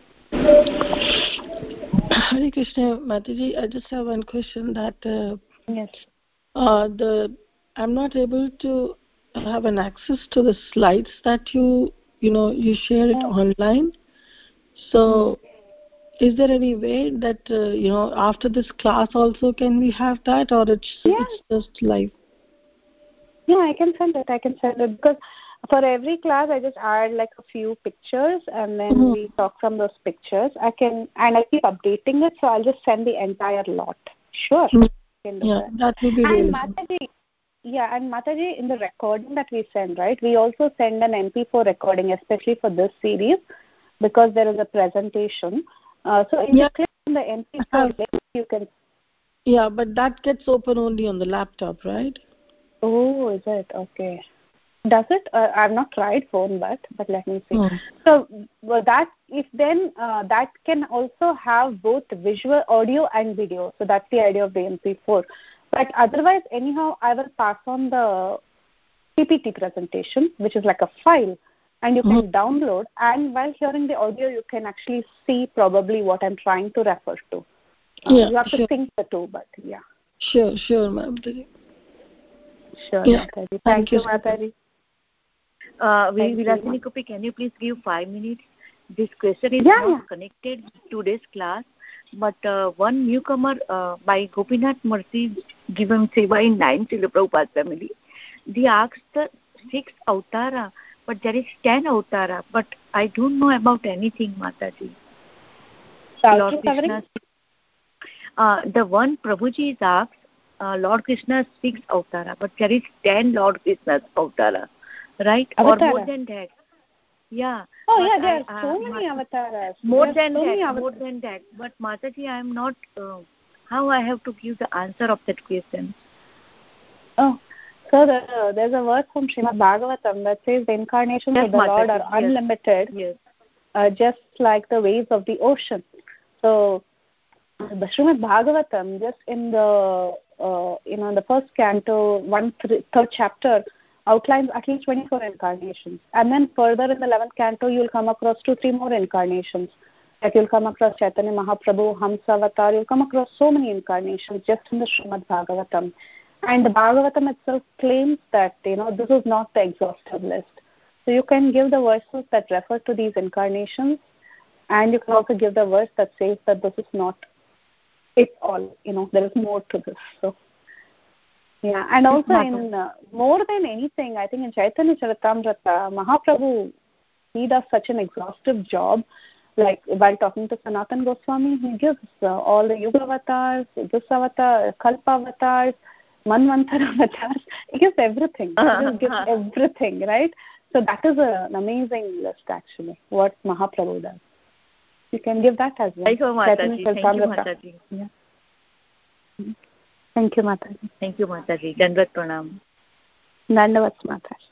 Hare Krishna, Mataji. I just have one question that uh, yes, uh, the I'm not able to have an access to the slides that you you know you share it oh. online. So, mm. is there any way that uh, you know after this class also can we have that, or it's yeah. it's just live? Yeah, I can send it. I can send it because for every class I just add like a few pictures and then mm-hmm. we talk from those pictures. I can and I keep updating it, so I'll just send the entire lot. Sure. Mm-hmm. Yeah, that. that will be and really Mataji, yeah, and Mataji, in the recording that we send, right? We also send an M P four recording, especially for this series, because there is a presentation. Uh, so if yeah. you click on the M P four link, you can. Yeah, but that gets open only on the laptop, right? Oh, is it? Okay. Does it? Uh, I've not tried phone, but but let me see. Hmm. So well, that if then uh, that can also have both visual, audio, and video. So that's the idea of the M P four. But otherwise, anyhow, I will pass on the P P T presentation, which is like a file, and you can mm-hmm. download. And while hearing the audio, you can actually see probably what I'm trying to refer to. Uh, yeah, you have sure. to sync the two, but yeah. Sure, sure, ma'am. Sure, yeah. Mataji. Thank, Thank you, you, Mataji. Uh, Vilasini Kopi, can you please give five minutes? This question is yeah, not yeah. connected to today's class, but uh, one newcomer uh, by Gopinath Mercy given seva in nine Srila Prabhupada family. They asked the six avatara, but there is ten avatara, but I don't know about anything, Mataji. Lord Krishna, uh, the one Prabhuji is asked, uh, Lord Krishna's six avatara, but there is ten Lord Krishna's avatara, right? Avatara. Or more than that. Yeah. Oh, yeah, there are so uh, many avatars. More than so that, avatars. more than that. But Mataji, I am not, uh, how I have to give the answer of that question? Oh, so the, there's a verse from Srimad Bhagavatam that says the incarnations yes, of the Mataji, Lord are yes. unlimited, yes. Uh, just like the waves of the ocean. So the Srimad Bhagavatam, just in the, uh, you know, the first canto, one th- third chapter, outlines at least twenty-four incarnations. And then further in the eleventh canto, you'll come across two, three more incarnations. Like you'll come across Chaitanya Mahaprabhu, Hamsa Avatar, you'll come across so many incarnations just in the Srimad Bhagavatam. And the Bhagavatam itself claims that, you know, this is not the exhaustive list. So you can give the verses that refer to these incarnations, and you can also give the verse that says that this is not it all. You know, there is more to this. So, yeah, and also in uh, more than anything, I think in Chaitanya Charitamrita, Mahaprabhu, he does such an exhaustive job. Like while talking to Sanatan Goswami, he gives uh, all the Yuga avatars, Yuga avatar, Kalpa avatars, Manvantara avatars. He gives everything. Uh-huh. He just gives everything, right? So that is a, an amazing list, actually, what Mahaprabhu does. You can give that as well. Thank you, Mataji. Thank you, Mataji. Yeah. Thank you, Mataji. Thank you, Mataji. Dandavat Pranam. Dandavat, Mataji.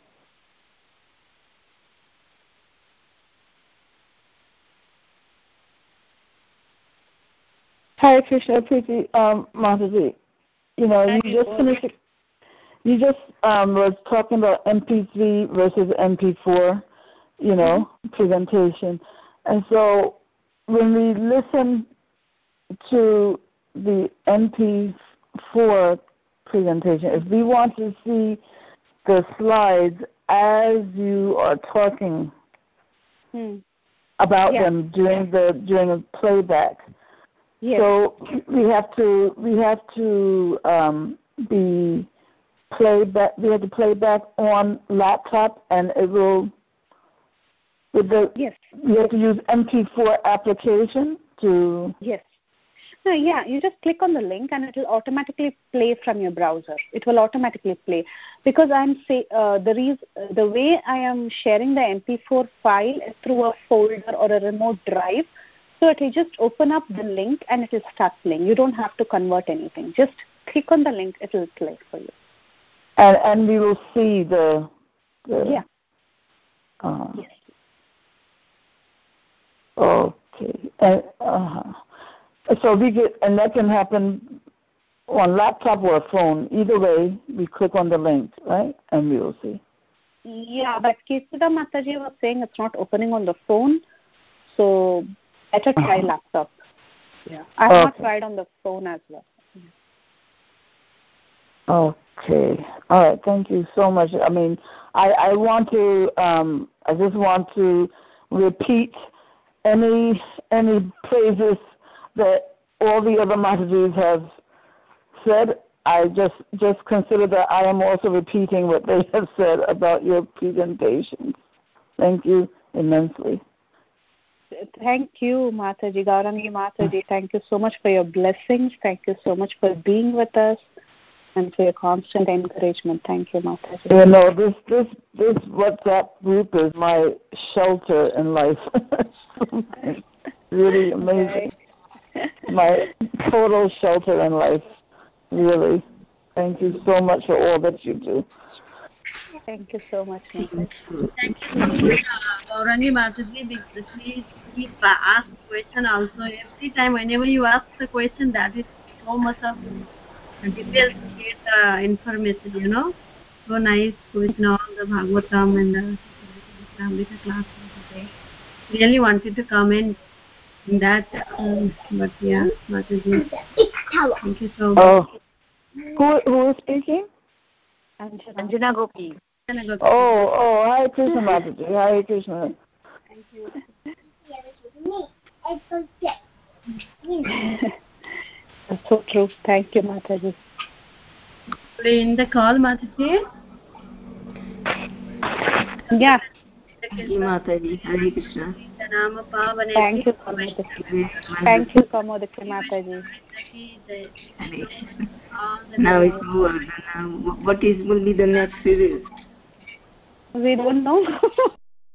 Hare Krishna, Preeti, um, Mataji. You know, you just finished. You just um, was talking about M P three versus M P four, you know, mm-hmm. presentation, and so when we listen to the M P four presentation, if we want to see the slides as you are talking hmm. about yeah. them during the during the playback. Yes. So we have to we have to um, be play back. We have to play back on laptop, and it will. With the yes. You have to use M P four application to. Yes. No, yeah. You just click on the link, and it will automatically play from your browser. It will automatically play because I'm say uh, the reason the way I am sharing the M P four file is through a folder or a remote drive. So it will just open up the link and it will start playing. You don't have to convert anything. Just click on the link, it will play for you. And and we will see the. the yeah. Uh, yes. Okay. And, uh, so we get, and that can happen on laptop or a phone. Either way, we click on the link, right, and we will see. Yeah, but Kesida Mataji was saying it's not opening on the phone, so better try uh-huh. laptop. Yeah, I have okay. not tried on the phone as well. Okay. All right. Thank you so much. I mean, I, I want to. Um, I just want to repeat any any praises that all the other Matajis have said. I just just consider that I am also repeating what they have said about your presentations. Thank you immensely. Thank you, Mataji, Gaurangi Mataji. Thank you so much for your blessings. Thank you so much for being with us and for your constant encouragement. Thank you, Mataji. You know, this this this WhatsApp group is my shelter in life. Really amazing. Okay. My total shelter in life. Really. Thank you so much for all that you do. Thank you so much. Thank you so much, Gaurangi Mataji. Please keep ask question also. Every time, whenever you ask the question, that is so much of details to get the information, you know. So nice question on the Bhagavatam and the Amrita class today. Really wanted to comment in that, um, but yeah, Mataji. Thank you so much. Oh. Who, who is speaking? Anjana, Anjana Gopi. Oh, oh, Hare Krishna Mataji. Hare Krishna. Thank you. That's so true. Thank you, Mataji. In the call, Mataji? Yeah. Thank you, Mataji. Hare Krishna. Thank you, Kamodaki. Thank you, Kamodaki Mataji. Now it's over. Now, what is will be the next series? We don't know.